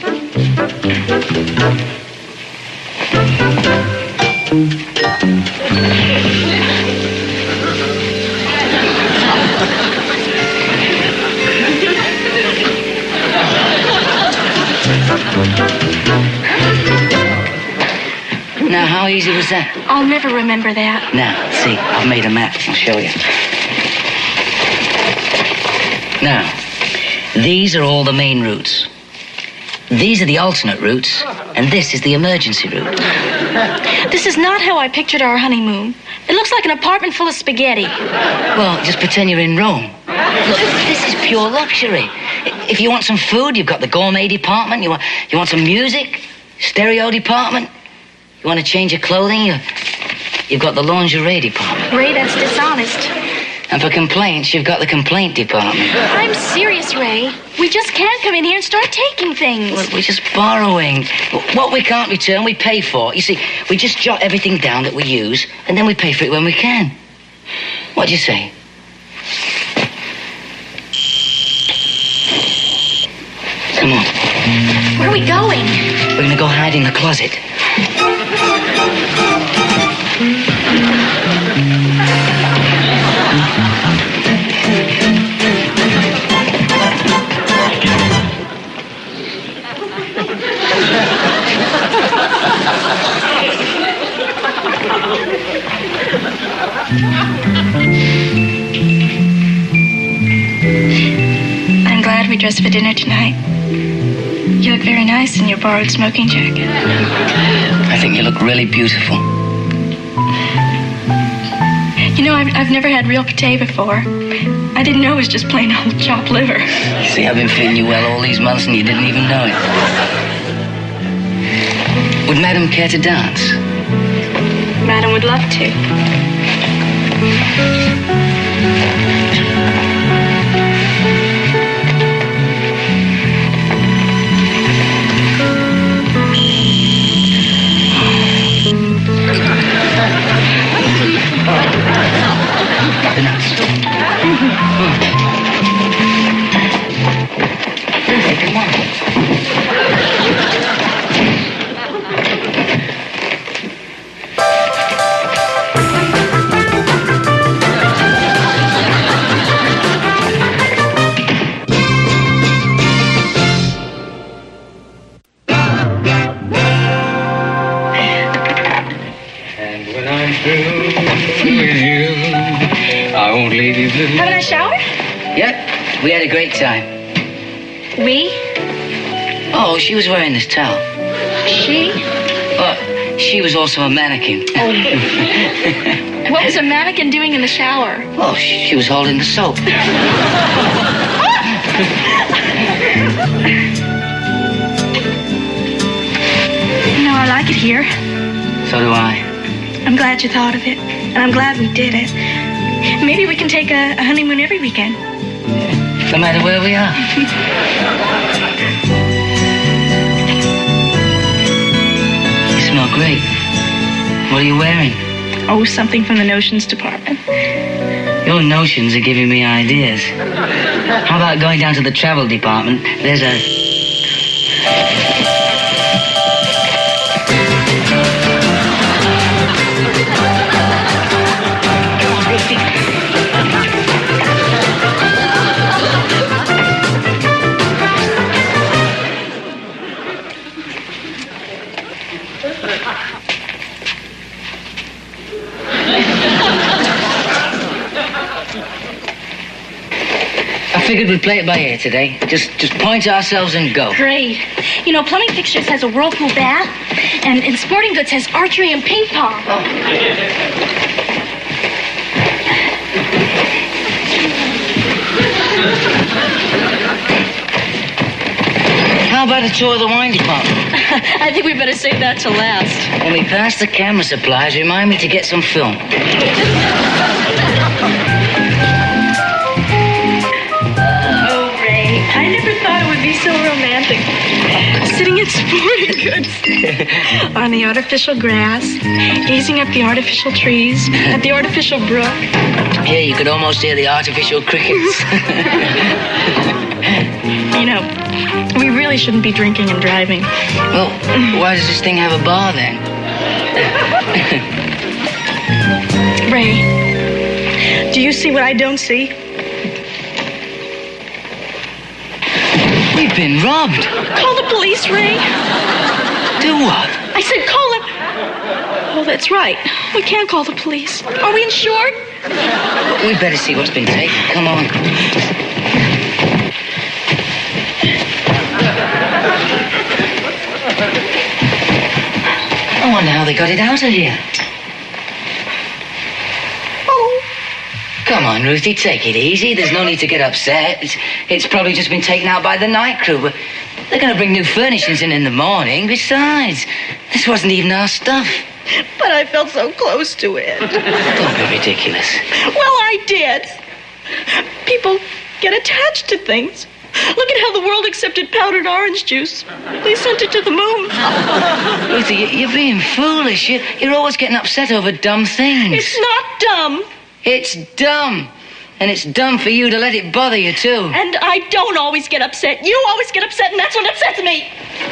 Speaker 12: Now, how easy was that?
Speaker 11: I'll never remember that.
Speaker 12: Now, see, I've made a map. I'll show you. Now, these are all the main routes. These are the alternate routes, and this is the emergency route.
Speaker 11: This is not how I pictured our honeymoon. It looks like an apartment full of spaghetti.
Speaker 12: Well, just pretend you're in Rome. Look, this is pure luxury. If you want some food, you've got the gourmet department. You want, you want some music, stereo department. You want to change your clothing, you, you've got the lingerie department.
Speaker 11: Ray, that's dishonest.
Speaker 12: And for complaints, you've got the complaint department.
Speaker 11: I'm serious, Ray. We just can't come in here and start taking things.
Speaker 12: Look, we're just borrowing. What we can't return, we pay for. You see, we just jot everything down that we use, and then we pay for it when we can. What do you say? Come on.
Speaker 11: Where are we going?
Speaker 12: We're going to go hide in the closet.
Speaker 11: I'm glad we dressed for dinner tonight. You look very nice in your borrowed smoking jacket.
Speaker 12: I think you look really beautiful.
Speaker 11: You know, I've, I've never had real pate before. I didn't know it was just plain old chopped liver.
Speaker 12: You see, I've been feeding you well all these months and you didn't even know it. Would Madam care to dance?
Speaker 11: Madam would love to.
Speaker 12: old lady blue.
Speaker 11: Having a shower?
Speaker 12: Yep, we had a great time.
Speaker 11: We?
Speaker 12: Oh, she was wearing this towel.
Speaker 11: She?
Speaker 12: Oh, she was also a mannequin.
Speaker 11: Oh. What was a mannequin doing in the shower?
Speaker 12: Oh, she, she was holding the soap.
Speaker 11: You know, I like it here.
Speaker 12: So do I.
Speaker 11: I'm glad you thought of it, and I'm glad we did it. Maybe we can take a, a honeymoon every weekend.
Speaker 12: No matter where we are. You smell great. What are you wearing?
Speaker 11: Oh, something from the notions department.
Speaker 12: Your notions are giving me ideas. How about going down to the travel department? There's a... I figured we'd play it by ear today. Just just point to ourselves and go.
Speaker 11: Great. You know, Plumbing Fixtures has a whirlpool bath, and, and Sporting Goods has archery and ping pong. Oh.
Speaker 12: How about a tour of the wine department?
Speaker 11: I think we better save that to last.
Speaker 12: When we pass the camera supplies, remind me to get some film.
Speaker 11: I never thought it would be so romantic. Sitting in Sporting Goods on the artificial grass, gazing up the artificial trees, at the artificial brook.
Speaker 12: Yeah, you could almost hear the artificial crickets.
Speaker 11: You know, we really shouldn't be drinking and driving.
Speaker 12: Well, why does this thing have a bar then?
Speaker 11: Ray, do you see what I don't see?
Speaker 12: We've been robbed.
Speaker 11: Call the police, Ray.
Speaker 12: Do what?
Speaker 11: I said call them. Oh, that's right. We can't call the police. Are we insured?
Speaker 12: We'd better see what's been taken. Come on. I wonder how they got it out of here. Come on, Ruthie, take it easy. There's no need to get upset. It's, it's probably just been taken out by the night crew. But they're going to bring new furnishings in in the morning. Besides, this wasn't even our stuff.
Speaker 11: But I felt so close to it.
Speaker 12: Don't be ridiculous.
Speaker 11: Well, I did. People get attached to things. Look at how the world accepted powdered orange juice. They sent it to the moon.
Speaker 12: Ruthie, you're being foolish. You're, you're always getting upset over dumb things.
Speaker 11: It's not dumb.
Speaker 12: It's dumb. And it's dumb for you to let it bother you, too.
Speaker 11: And I don't always get upset. You always get upset, and that's what upsets me.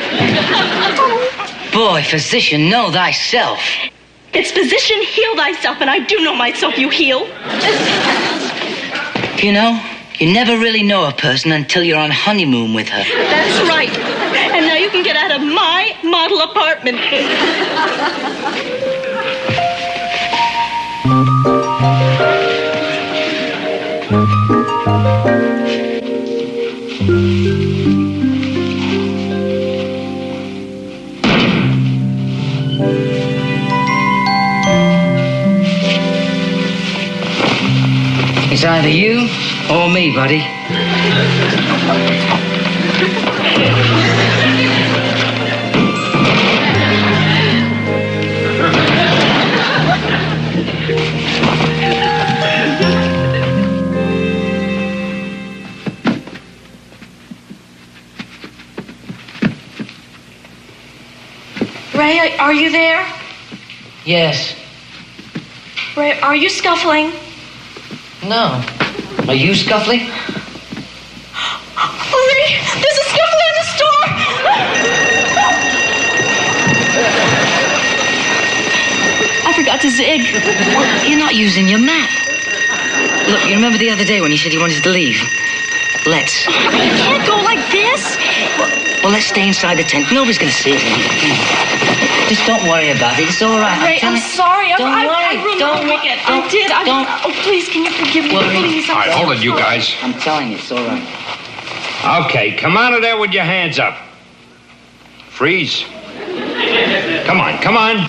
Speaker 12: Boy, physician, know thyself.
Speaker 11: It's physician, heal thyself, and I do know myself, you heal.
Speaker 12: You know, you never really know a person until you're on honeymoon with her.
Speaker 11: That's right. And now you can get out of my model apartment.
Speaker 12: It's either you or me, buddy.
Speaker 11: Ray, are you there?
Speaker 12: Yes.
Speaker 11: Ray, are you scuffling?
Speaker 12: No. Are you scuffling?
Speaker 11: Ray, there's a scuffle in the store! I forgot to zig.
Speaker 12: You're not using your map. Look, you remember the other day when you said you wanted to leave? Let's.
Speaker 11: You can't go like this.
Speaker 12: Well, let's stay inside the tent. Nobody's going to see us. Come on. Just don't worry about it. It's all right.
Speaker 11: Ray, I'm, I'm sorry.
Speaker 12: Don't
Speaker 11: I,
Speaker 12: worry.
Speaker 11: I, I ruined
Speaker 12: don't
Speaker 11: the weekend.
Speaker 12: Don't,
Speaker 11: I did. I,
Speaker 12: don't.
Speaker 11: Oh, please, can you forgive me?
Speaker 12: Worry.
Speaker 11: Please.
Speaker 8: All right, hold it, you guys.
Speaker 12: I'm telling you, it's all right.
Speaker 8: Okay, come out of there with your hands up. Freeze. Come on, come on.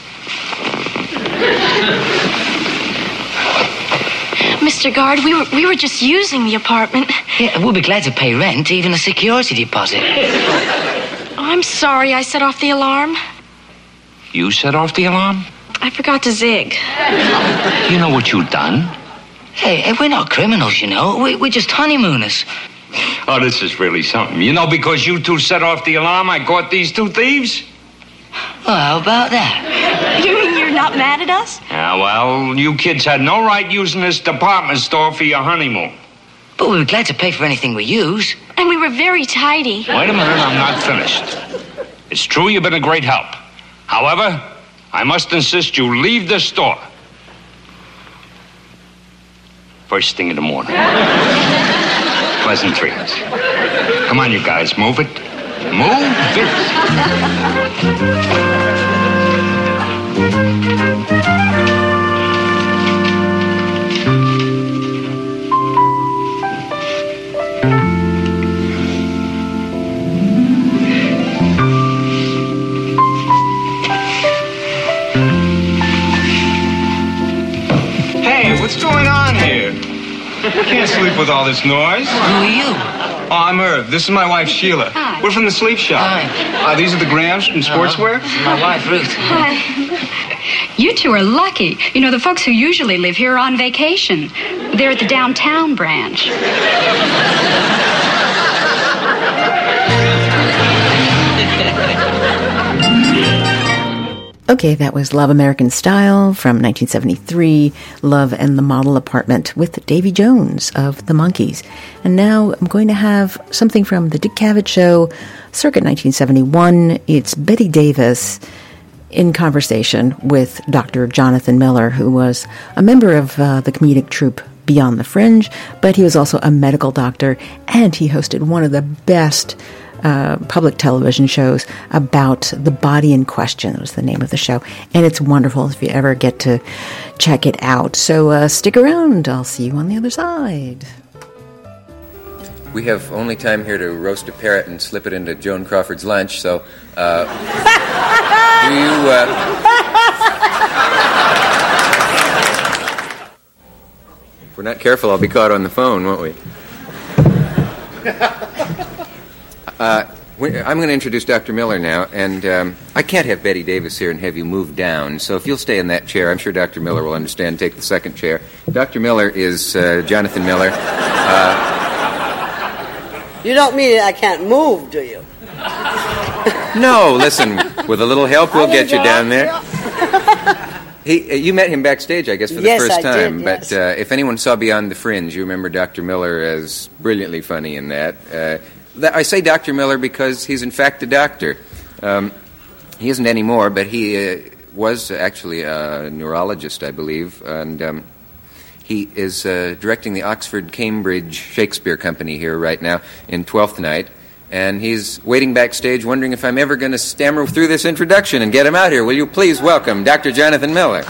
Speaker 11: Mister Guard, we were we were just using the apartment.
Speaker 12: Yeah, we'll be glad to pay rent, even a security deposit.
Speaker 11: Oh, I'm sorry I set off the alarm.
Speaker 8: You set off the alarm?
Speaker 11: I forgot to zig.
Speaker 8: You know what you've done?
Speaker 12: Hey, hey, we're not criminals, you know. We, we're just honeymooners.
Speaker 8: Oh, this is really something. You know, because you two set off the alarm, I caught these two thieves.
Speaker 12: Well, how about that?
Speaker 11: You mean you're not mad at us?
Speaker 8: Yeah, well, you kids had no right using this department store for your honeymoon.
Speaker 12: But we were glad to pay for anything we use.
Speaker 11: And we were very tidy.
Speaker 8: Wait a minute, I'm not finished. It's true you've been a great help. However, I must insist you leave this store. First thing in the morning. Pleasant dreams. Come on, you guys, move it. Move it.
Speaker 1: Hey, what's going on here? I can't sleep with all this noise.
Speaker 12: Who are you?
Speaker 1: Oh, I'm Irv. This is my wife, Sheila.
Speaker 11: Hi.
Speaker 1: We're from the sleep shop.
Speaker 11: Hi.
Speaker 1: Uh, these are the Grahams from Sportswear.
Speaker 12: Uh-huh. My wife, Ruth.
Speaker 11: Hi.
Speaker 3: You two are lucky. You know, the folks who usually live here are on vacation. They're at the downtown branch.
Speaker 7: Okay, that was Love American Style from nineteen seventy-three, Love and the Model Apartment with Davy Jones of the Monkees. And now I'm going to have something from The Dick Cavett Show, circa nineteen seventy-one. It's Betty Davis in conversation with Doctor Jonathan Miller, who was a member of uh, the comedic troupe Beyond the Fringe, but he was also a medical doctor, and he hosted one of the best Uh, public television shows about the body in question. That was the name of the show. And it's wonderful if you ever get to check it out. So uh, stick around. I'll see you on the other side.
Speaker 9: We have only time here to roast a parrot and slip it into Joan Crawford's lunch, so uh, do you... Uh, if we're not careful, I'll be caught on the phone, won't we? Uh, I'm going to introduce Doctor Miller now, and um, I can't have Betty Davis here and have you move down, so if you'll stay in that chair, I'm sure Doctor Miller will understand. Take the second chair. Doctor Miller is uh, Jonathan Miller. Uh,
Speaker 13: you don't mean I can't move, do you?
Speaker 9: no, listen, with a little help, we'll get you down there. He, uh, you met him backstage, I guess, for the
Speaker 13: yes,
Speaker 9: first
Speaker 13: I
Speaker 9: time.
Speaker 13: Did,
Speaker 9: but
Speaker 13: yes.
Speaker 9: uh, if anyone saw Beyond the Fringe, you remember Doctor Miller as brilliantly funny in that. Uh, that I say Doctor Miller because he's in fact a doctor. Um, he isn't anymore, but he uh, was actually a neurologist, I believe, and um, he is uh, directing the Oxford-Cambridge Shakespeare Company here right now in Twelfth Night. And he's waiting backstage wondering if I'm ever going to stammer through this introduction and get him out here. Will you please welcome Doctor Jonathan Miller.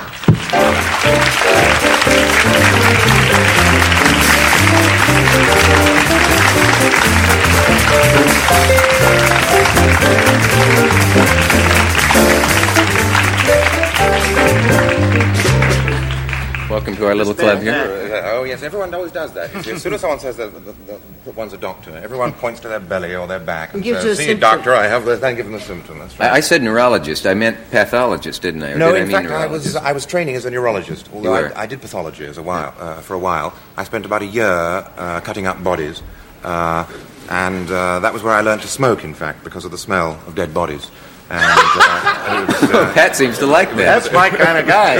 Speaker 9: Welcome to our little club here.
Speaker 14: Oh, yes, everyone always does that. As soon as someone says that, that, that, that one's a doctor, everyone points to their belly or their back and says, see, doctor, I have this, then give them the symptom. That's right.
Speaker 9: I, I said neurologist. I meant pathologist, didn't I? Or
Speaker 14: no,
Speaker 9: did
Speaker 14: in
Speaker 9: I
Speaker 14: fact,
Speaker 9: mean
Speaker 14: I was, I was training as a neurologist. Although
Speaker 9: You were.
Speaker 14: I, I did pathology as a while, uh, for a while. I spent about a year uh, cutting up bodies. Uh, and uh, that was where I learned to smoke, in fact, because of the smell of dead bodies. And, uh, and it was, uh,
Speaker 9: Pat seems to like that.
Speaker 14: That's my kind of guy.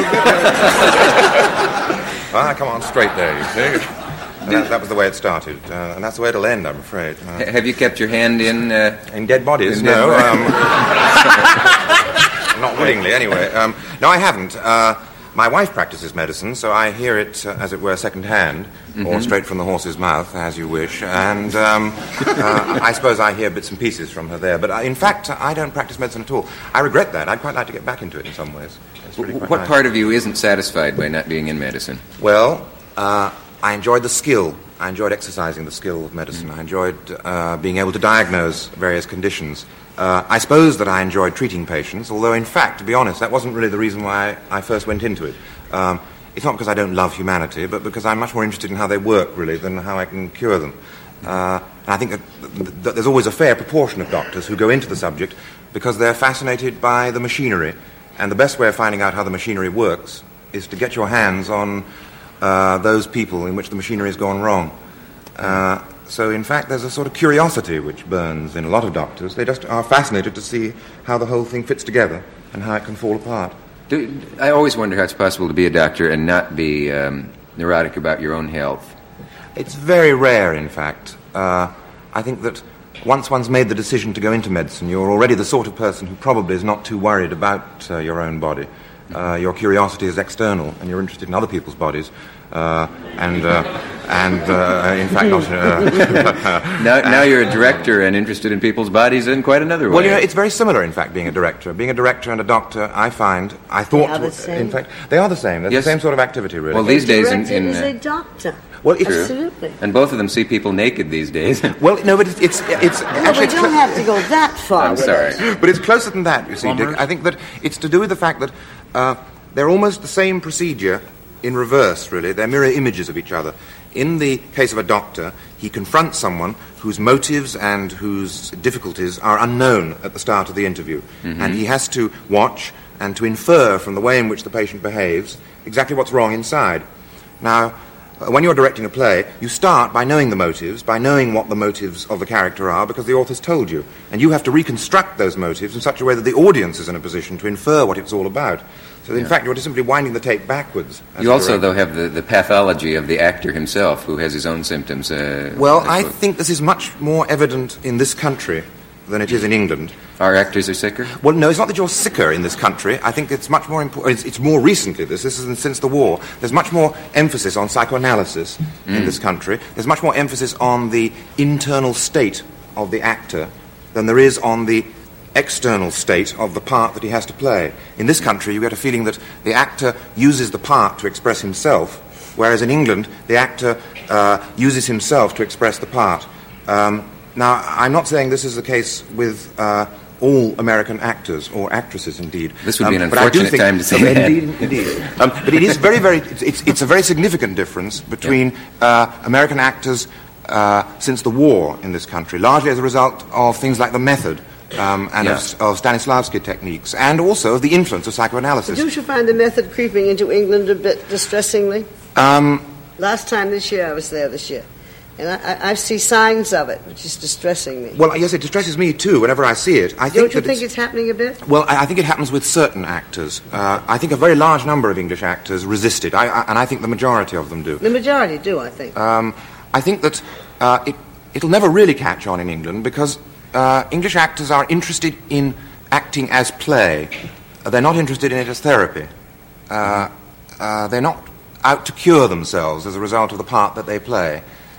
Speaker 14: Well, I come on straight there, you see. And that, that was the way it started, uh, and that's the way it'll end, I'm afraid. Uh,
Speaker 9: Have you kept your hand in... Uh,
Speaker 14: in dead bodies?
Speaker 9: in
Speaker 14: No.
Speaker 9: dead
Speaker 14: Um, not willingly, anyway. Um, no, I haven't. Uh, my wife practices medicine, so I hear it, uh, as it were, second-hand, mm-hmm. or straight from the horse's mouth, as you wish. And um, uh, I suppose I hear bits and pieces from her there. But I, in fact, I don't practice medicine at all. I regret that. I'd quite like to get back into it in some ways. It's really quite
Speaker 9: what
Speaker 14: nice.
Speaker 9: part of you isn't satisfied by not being in medicine?
Speaker 14: Well, uh, I enjoyed the skill. I enjoyed exercising the skill of medicine. Mm-hmm. I enjoyed uh, being able to diagnose various conditions. Uh, I suppose that I enjoyed treating patients, although, in fact, to be honest, that wasn't really the reason why I first went into it. Um, it's not because I don't love humanity, but because I'm much more interested in how they work, really, than how I can cure them. Uh, and I think that, th- that there's always a fair proportion of doctors who go into the subject because they're fascinated by the machinery. And the best way of finding out how the machinery works is to get your hands on uh, those people in which the machinery has gone wrong. Uh, So, in fact, there's a sort of curiosity which burns in a lot of doctors. They just are fascinated to see how the whole thing fits together and how it can fall apart.
Speaker 9: Do, I always wonder how it's possible to be a doctor and not be um, neurotic about your own health.
Speaker 14: It's very rare, in fact. Uh, I think that once one's made the decision to go into medicine, you're already the sort of person who probably is not too worried about uh, your own body. Uh, your curiosity is external, and you're interested in other people's bodies. Uh, and, uh, and uh, in fact, not... Uh,
Speaker 9: now, now you're a director and interested in people's bodies in quite another way.
Speaker 14: Well, you know, it's very similar, in fact, being a director. Being a director and a doctor, I find, I thought...
Speaker 13: They are the same.
Speaker 14: In fact, they are the same. They're
Speaker 9: Yes.
Speaker 14: the same sort of activity, really.
Speaker 9: Well, these days in...
Speaker 13: Director
Speaker 9: in
Speaker 13: is
Speaker 9: uh,
Speaker 13: a doctor.
Speaker 14: Well, if,
Speaker 13: Absolutely.
Speaker 9: And both of them see people naked these days.
Speaker 14: Well, no, but it's... it's, it's
Speaker 13: No,
Speaker 14: actually,
Speaker 13: we don't have to go that far.
Speaker 9: I'm
Speaker 13: with
Speaker 9: sorry.
Speaker 13: it.
Speaker 14: But it's closer than that, you see, Dick. I think that it's to do with the fact that uh, they're almost the same procedure in reverse, really. They're mirror images of each other. In the case of a doctor, he confronts someone whose motives and whose difficulties are unknown at the start of the interview.
Speaker 9: Mm-hmm.
Speaker 14: And he has to watch and to infer from the way in which the patient behaves exactly what's wrong inside. Now, uh, when you're directing a play, you start by knowing the motives, by knowing what the motives of the character are, because the author's told you. And you have to reconstruct those motives in such a way that the audience is in a position to infer what it's all about. So, in
Speaker 9: Yeah.
Speaker 14: fact, you're just simply winding the tape backwards. as
Speaker 9: You
Speaker 14: a
Speaker 9: also,
Speaker 14: director.
Speaker 9: though, have the, the pathology of the actor himself, who has his own symptoms. Uh,
Speaker 14: Well,
Speaker 9: as
Speaker 14: I
Speaker 9: well.
Speaker 14: think this is much more evident in this country than it is in England.
Speaker 9: Our actors are sicker?
Speaker 14: Well, no, it's not that you're sicker in this country. I think it's much more important. It's, it's more recently, this. This is since the war. There's much more emphasis on psychoanalysis
Speaker 9: Mm.
Speaker 14: in this country. There's much more emphasis on the internal state of the actor than there is on the external state of the part that he has to play. In this country, you get a feeling that the actor uses the part to express himself, whereas in England, the actor uh, uses himself to express the part. Um, now, I'm not saying this is the case with uh, all American actors, or actresses, indeed.
Speaker 9: This would be an
Speaker 14: but I do
Speaker 9: unfortunate
Speaker 14: think-
Speaker 9: time to say that.
Speaker 14: Indeed, indeed. Um, but it is very, very... It's, it's, it's a very significant difference between uh, American actors uh, since the war in this country, largely as a result of things like the method um, and
Speaker 9: Yeah.
Speaker 14: of, of Stanislavski techniques, and also of the influence of psychoanalysis.
Speaker 13: Don't you find the method creeping into England a bit distressingly?
Speaker 14: Um,
Speaker 13: Last time this year, I was there this year, and I, I, I see signs of it, which is distressing me.
Speaker 14: well, yes, it distresses me too whenever I see it. I think
Speaker 13: Don't you
Speaker 14: that
Speaker 13: think
Speaker 14: it's,
Speaker 13: it's happening a bit?
Speaker 14: Well, I I think it happens with certain actors. Uh, I think a very large number of English actors resist it, I, I, and I think the majority of them do.
Speaker 13: The majority do, I think.
Speaker 14: Um, I think that uh, it, it'll never really catch on in England because uh, English actors are interested in acting as play. Uh, they're not interested in it as therapy. Uh, uh, they're not out to cure themselves as a result of the part that they play.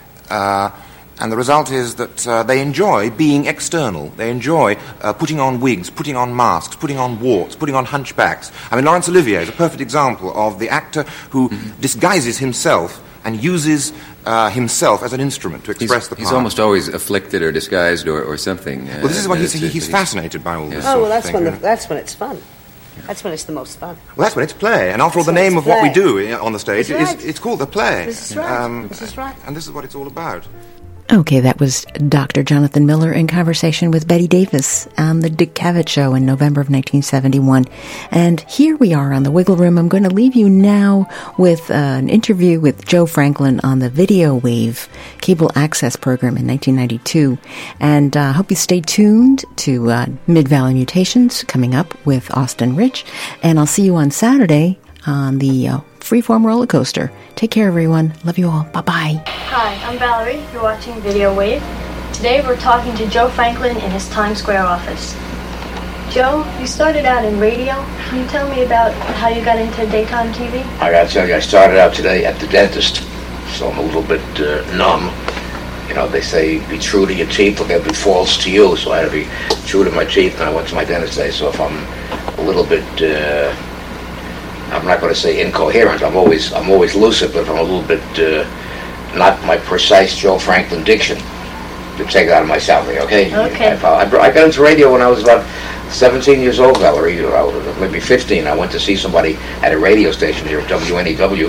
Speaker 14: Uh, and the result is that uh, they enjoy being external. They enjoy uh, putting on wigs, putting on masks, putting on warts, putting on hunchbacks. I mean, Laurence Olivier is a perfect example of the actor who
Speaker 9: Mm-hmm.
Speaker 14: disguises himself and uses uh, himself as an instrument to express
Speaker 9: he's,
Speaker 14: the part.
Speaker 9: He's almost always afflicted or disguised or, or something. Uh,
Speaker 14: Well, this is why he's,
Speaker 9: that's it,
Speaker 14: he's
Speaker 9: but
Speaker 14: fascinated by all
Speaker 9: Yeah.
Speaker 14: this.
Speaker 13: Oh,
Speaker 14: sort
Speaker 13: well,
Speaker 14: of
Speaker 13: that's
Speaker 14: thing,
Speaker 13: when, the,
Speaker 14: really.
Speaker 13: that's when it's fun. That's when it's the most fun.
Speaker 14: Well, that's when it's play. And after all, the
Speaker 13: That's when
Speaker 14: name
Speaker 13: it's
Speaker 14: of what we
Speaker 13: play.
Speaker 14: do i- on the stage
Speaker 13: That's
Speaker 14: is
Speaker 13: right.
Speaker 14: it's called the play.
Speaker 13: This is right. This is right.
Speaker 14: And this is what it's all about.
Speaker 7: Okay, that was Doctor Jonathan Miller in conversation with Betty Davis on the Dick Cavett Show in November of nineteen seventy-one. And here we are on the Wiggle Room. I'm going to leave you now with uh, an interview with Joe Franklin on the Video Wave cable access program in nineteen ninety-two. And I uh, hope you stay tuned to uh, Mid-Valley Mutations coming up with Austin Rich. And I'll see you on Saturday on the uh, Freeform Roller Coaster. Take care, everyone. Love you all. Bye-bye.
Speaker 10: Hi, I'm Valerie. You're watching Video Wave. Today we're talking to Joe Franklin in his Times Square office. Joe, you started out in radio. Can you tell me about how you got into daytime T V?
Speaker 15: I gotta tell you, I started out today at the dentist, so I'm a little bit uh, numb. You know, they say be true to your teeth or they'll be false to you, so I had to be true to my teeth, and I went to my dentist today. So if I'm a little bit, uh, I'm not going to say incoherent. I'm always, I'm always lucid, but if I'm a little bit uh, not my precise Joe Franklin diction, to take it out of my salary, okay?
Speaker 10: Okay.
Speaker 15: I, I, I got into radio when I was about seventeen years old, Valerie, I was maybe fifteen. I went to see somebody at a radio station here at W N E W.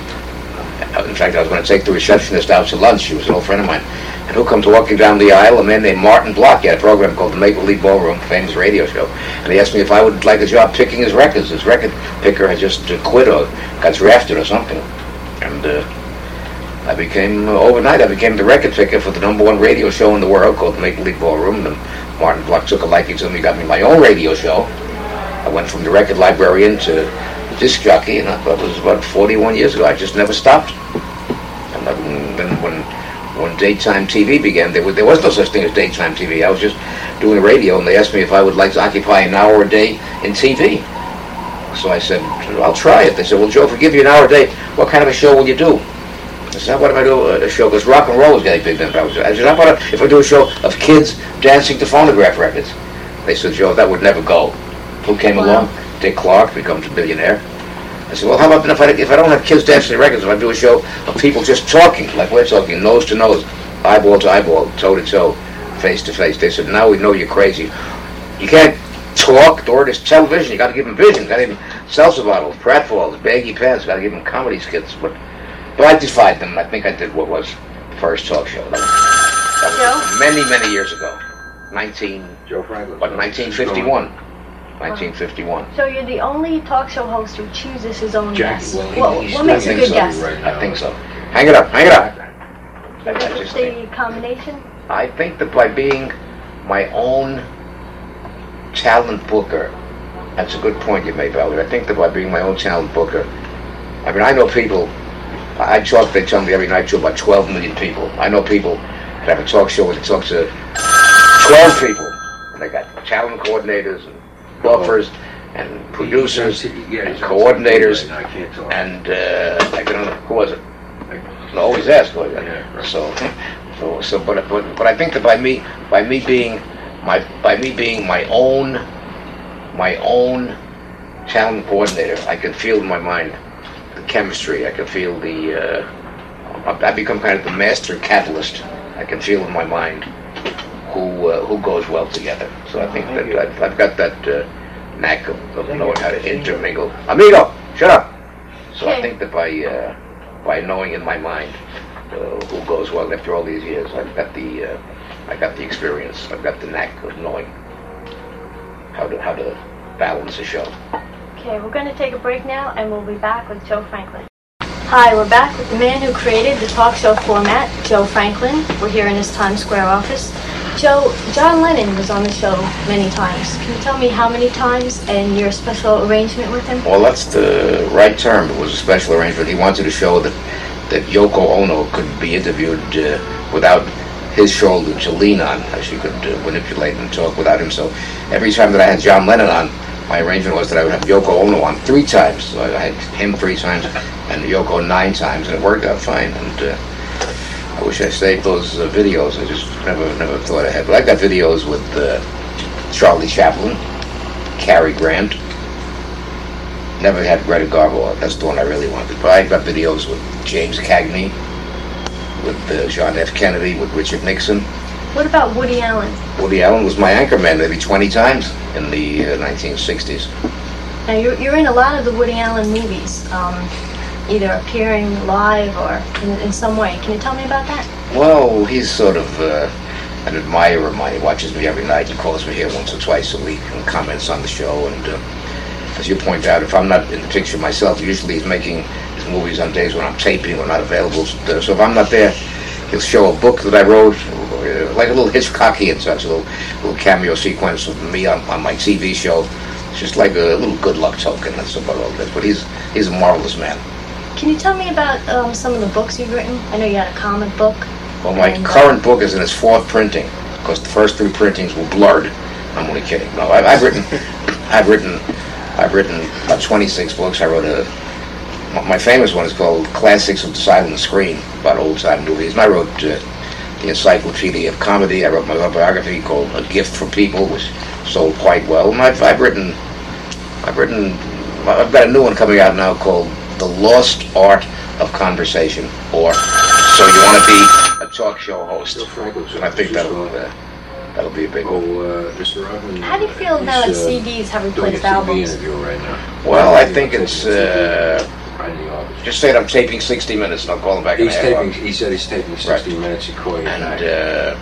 Speaker 15: In fact, I was going to take the receptionist out to lunch. She was an old friend of mine. And who comes walking down the aisle? A man named Martin Block. He had a program called the Maple Leaf Ballroom, famous radio show. And he asked me if I would like a job picking his records. His record picker had just uh, quit or got drafted or something. And uh, I became, uh, overnight, I became the record picker for the number one radio show in the world called the Maple Leaf Ballroom. And Martin Block took a liking to me, got me my own radio show. I went from the record librarian to the disc jockey, and I thought it was about forty-one years ago. I just never stopped. And then when when daytime T V began, there was, there was no such thing as daytime T V. I was just doing radio, and they asked me if I would like to occupy an hour a day in T V. So I said, I'll try it. They said, well, Joe, if we give you an hour a day, what kind of a show will you do? I said, what if I do a show? Because rock and roll is getting big then. I said, how about if I do a show of kids dancing to phonograph records? They said, Joe, that would never go. Who came
Speaker 10: Wow.
Speaker 15: along? Dick Clark becomes a billionaire. I said, well, how about if I, if I don't have kids dancing to records, if I do a show of people just talking, like we're talking, nose to nose, eyeball to eyeball, toe to toe, face to face? They said, now we know you're crazy. You can't talk, or this television, you got to give them vision, you got to give them salsa bottles, pratfalls, baggy pants, you got to give them comedy skits. But But I defied them. I think I did what was the first talk show. That was, that was many, many years ago. Nineteen. Joe Franklin. What? Nineteen fifty-one. Nineteen fifty-one.
Speaker 10: So you're the only talk show host who chooses his own
Speaker 15: Jackie,
Speaker 10: guests.
Speaker 15: well,
Speaker 10: What,
Speaker 15: he's-
Speaker 10: what
Speaker 15: I
Speaker 10: makes a
Speaker 15: think
Speaker 10: good
Speaker 15: so,
Speaker 10: guest?
Speaker 15: right now. I think so. Hang it up. Hang it up. I, I
Speaker 10: What's
Speaker 15: just
Speaker 10: the combination?
Speaker 15: I think that by being my own talent booker, that's a good point you made, Valerie. I think that by being my own talent booker, I mean, I know people, I talk, they tell me every night to about twelve million people. I know people that have a talk show where they talk to twelve people, and they got talent coordinators and buffers and producers and coordinators, and uh, I don't know, who was it? I always ask, was it? So, so, so, but, but, but I think that by me, by me being my, by me being my own, my own talent coordinator, I can feel in my mind the chemistry. I can feel the. Uh, I become kind of the master catalyst. I can feel in my mind who uh, who goes well together. So I think that I've, I've got that uh, knack of, of knowing how to intermingle. Amigo, shut up. So I think that by uh, by knowing in my mind uh, who goes well after all these years, I've got the uh, I got the experience. I've got the knack of knowing how to how to balance a show.
Speaker 10: Okay, we're going to take a break now, and we'll be back with Joe Franklin. Hi, we're back with the man who created the talk show format, Joe Franklin. We're here in his Times Square office. Joe, John Lennon was on the show many times. Can you tell me how many times and your special arrangement with him?
Speaker 15: Well, that's the right term. It was a special arrangement. He wanted to show that, that Yoko Ono could be interviewed uh, without his shoulder to lean on. She could uh, manipulate and talk without him. So every time that I had John Lennon on, my arrangement was that I would have Yoko Ono on three times. So I had him three times and Yoko nine times, and it worked out fine. And uh, I wish I saved those uh, videos. I just never never thought ahead. But I got videos with uh, Charlie Chaplin, Cary Grant. Never had Greta Garbo. That's the one I really wanted. But I got videos with James Cagney, with uh, John F. Kennedy, with Richard Nixon.
Speaker 10: What about Woody Allen?
Speaker 15: Woody Allen was my anchor man maybe twenty times in the uh, nineteen sixties.
Speaker 10: Now, you're, you're in a lot of the Woody Allen movies, um, either appearing live or in, in some way. Can you tell me about that?
Speaker 15: Well, he's sort of uh, an admirer of mine. He watches me every night and calls me here once or twice a week and comments on the show. And uh, as you point out, if I'm not in the picture myself, usually he's making his movies on days when I'm taping or not available. So if I'm not there, he'll show a book that I wrote, like a little Hitchcockian such, a little, little cameo sequence of me on, on my T V show. It's just like a little good luck token. That's about all it is. But he's he's a marvelous man.
Speaker 10: Can you tell me about um, some of the books you've written? I know you had a comic book.
Speaker 15: Well, my
Speaker 10: and,
Speaker 15: current book is in its fourth printing, because the first three printings were blurred. I'm only kidding. No, I, I've written, I've written, I've written about twenty-six books. I wrote a, my famous one is called Classics of the Silent Screen, about old-time movies. And I wrote uh, the Encyclopedia of Comedy. I wrote my autobiography called A Gift from People, which sold quite well. And I've, I've written, I've written, I've got a new one coming out now called The Lost Art of Conversation, or So You Want to Be a Talk Show Host. And I think that'll, uh, that'll be a big one.
Speaker 18: Oh, uh, Mister Rodman.
Speaker 10: How do you feel now that C Ds have replaced albums?
Speaker 18: Right now.
Speaker 15: Well, I think it's, uh, just say that I'm taping sixty minutes and I'll call him back in
Speaker 18: He's
Speaker 15: a half
Speaker 18: taping,
Speaker 15: hour.
Speaker 18: he said he's taping sixty
Speaker 15: Right.
Speaker 18: minutes at Coy.
Speaker 15: And, uh,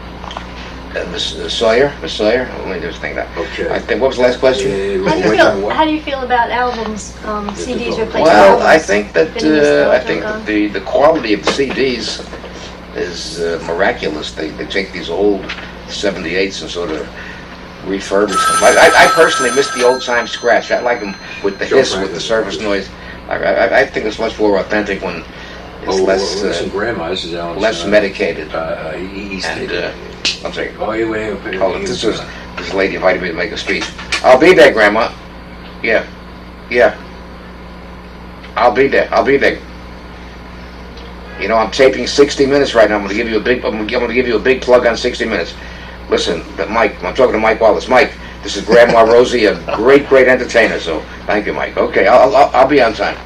Speaker 15: uh, Miss uh, Sawyer, Miss Sawyer, let me just think that.
Speaker 18: Okay.
Speaker 15: I think, what was the last question?
Speaker 10: How do you feel? How do you feel about albums? Um, C Ds replacing
Speaker 15: Well,
Speaker 10: albums?
Speaker 15: I think that
Speaker 10: Bit of
Speaker 15: uh, I
Speaker 10: nostalgia
Speaker 15: think
Speaker 10: gone?
Speaker 15: that the, the quality of the C Ds is uh, miraculous. They they take these old seventy-eights and sort of refurbish them. I, I, I personally miss the old time scratch. I like them with the hiss, with the surface noise. I, I, I think it's much more authentic when it's
Speaker 18: Oh,
Speaker 15: less
Speaker 18: well, listen,
Speaker 15: uh,
Speaker 18: Grandma, this is Alan
Speaker 15: less
Speaker 18: Stein.
Speaker 15: medicated.
Speaker 18: Uh, uh, he- he's
Speaker 15: and
Speaker 18: taking-
Speaker 15: uh, I'm saying,
Speaker 18: Oh, wait, wait, wait.
Speaker 15: hold on, this is this lady invited me to make a speech. I'll be there, Grandma. Yeah, yeah. I'll be there. I'll be there. You know, I'm taping sixty minutes right now. I'm going to give you a big. I'm going to give you a big plug on sixty minutes. Listen, but Mike, I'm talking to Mike Wallace. Mike, this is Grandma Rosie, a great, great entertainer. So thank you, Mike. Okay, I'll I'll, I'll be on time.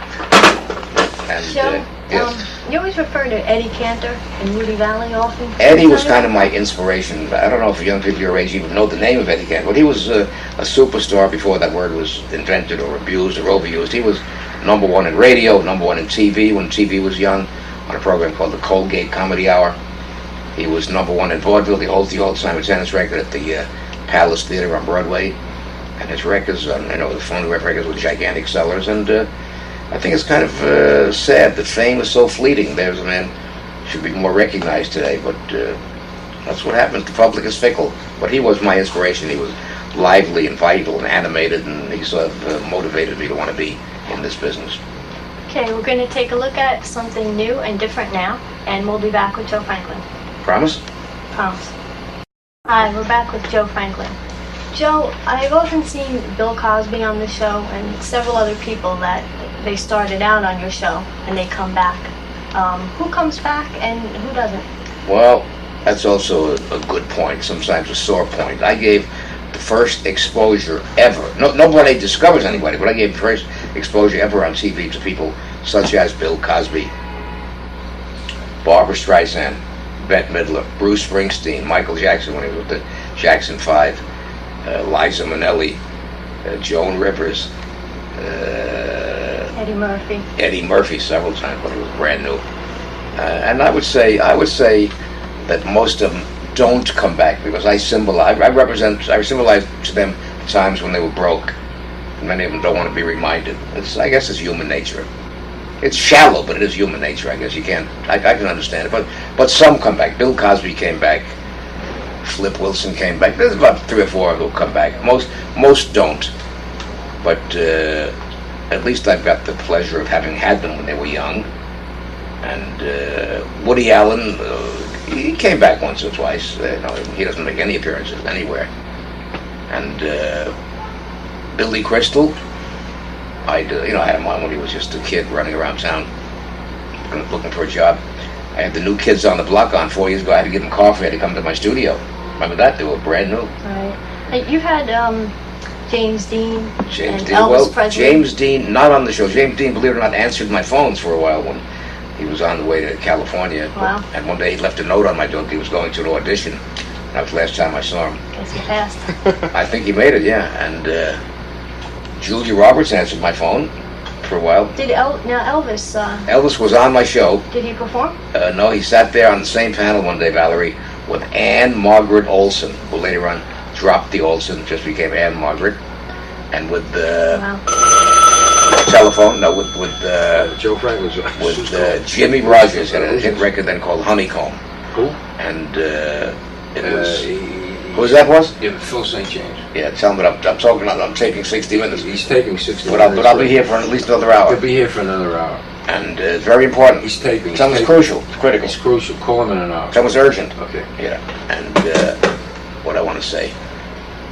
Speaker 15: And
Speaker 10: Joe,
Speaker 15: uh, yes.
Speaker 10: um, you always refer to Eddie Cantor and Rudy Valley often.
Speaker 15: Eddie was kind of my inspiration. I don't know if young people your age even know the name of Eddie Cantor, but he was uh, a superstar before that word was invented or abused or overused. He was number one in radio, number one in T V when T V was young, on a program called the Colgate Comedy Hour. He was number one in vaudeville. He holds the old Simon Tennis record at the uh, Palace Theater on Broadway, and his records, on, you know, the phonograph records with gigantic sellers. And uh, I think it's kind of uh, sad that fame is so fleeting. There's a man should be more recognized today, but uh, that's what happens. The public is fickle. But he was my inspiration. He was lively and vital and animated, and he sort of uh, motivated me to want to be in this business.
Speaker 10: Okay, we're going to take a look at something new and different now, and we'll be back with Joe Franklin.
Speaker 15: Promise?
Speaker 10: Promise. Hi, we're back with Joe Franklin. Joe, I've often seen Bill Cosby on the show and several other people that they started out on your show and they come back. Um, who comes back and who doesn't?
Speaker 15: Well, that's also a, a good point, sometimes a sore point. I gave the first exposure ever. No, nobody discovers anybody, but I gave the first exposure ever on T V to people such as Bill Cosby, Barbra Streisand, Bette Midler, Bruce Springsteen, Michael Jackson when he was with the Jackson Five, uh, Liza Minnelli, uh, Joan Rivers, uh,
Speaker 10: Eddie Murphy.
Speaker 15: Eddie Murphy several times when he was brand new. Uh, and I would say, I would say that most of them don't come back because I symbolize, I represent, I symbolize to them times when they were broke. And many of them don't want to be reminded. It's, I guess it's human nature. It's shallow, but it is human nature. I guess you can't. I, I can understand it. But but some come back. Bill Cosby came back. Flip Wilson came back. There's about three or four who come back. Most most don't. But uh, at least I've got the pleasure of having had them when they were young. And uh, Woody Allen, uh, he came back once or twice. Uh, you know, he doesn't make any appearances anywhere. And uh, Billy Crystal. I, uh, you know, I had him on when he was just a kid running around town looking, looking for a job. I had the New Kids on the Block on four years ago. I had to give them coffee. I had to come to my studio. Remember that? They were brand new.
Speaker 10: Right. And you had um, James Dean
Speaker 15: James
Speaker 10: and
Speaker 15: Dean.
Speaker 10: Elvis
Speaker 15: Well,
Speaker 10: Presley.
Speaker 15: James Dean, not on the show. James Dean, believe it or not, answered my phones for a while when he was on the way to California.
Speaker 10: Wow.
Speaker 15: And one day he left a note on my door that he was going to an audition. That was the last time I saw him.
Speaker 10: Guess he passed.
Speaker 15: I think he made it, yeah. And uh, Julia Roberts answered my phone for a while.
Speaker 10: Did El- now Elvis? Uh,
Speaker 15: Elvis was on my show.
Speaker 10: did he perform?
Speaker 15: Uh, no, he sat there on the same panel one day, Valerie, with Anne Margaret Olson, who later on dropped the Olson, just became Anne Margaret, and with the
Speaker 10: wow.
Speaker 15: telephone, no, with with uh,
Speaker 18: Joe Franklin's
Speaker 15: with uh, Jimmy Rogers had a hit record then called Honeycomb.
Speaker 18: Who?
Speaker 15: And uh, it
Speaker 18: Uh,
Speaker 15: was
Speaker 18: he-
Speaker 15: who was that was?
Speaker 18: Yeah, Phil Saint James.
Speaker 15: Yeah, tell him that I'm, I'm talking. I'm, I'm taking sixty minutes.
Speaker 18: He's taking sixty
Speaker 15: But I'll,
Speaker 18: minutes.
Speaker 15: but I'll be here for at least another hour.
Speaker 18: He'll be here for another hour.
Speaker 15: And uh, it's very important.
Speaker 18: He's taping.
Speaker 15: Tell him it's
Speaker 18: taping.
Speaker 15: crucial. It's critical.
Speaker 18: It's crucial. Call him in an hour.
Speaker 15: Tell him it's urgent.
Speaker 18: Okay.
Speaker 15: Yeah. And uh, what I want to say.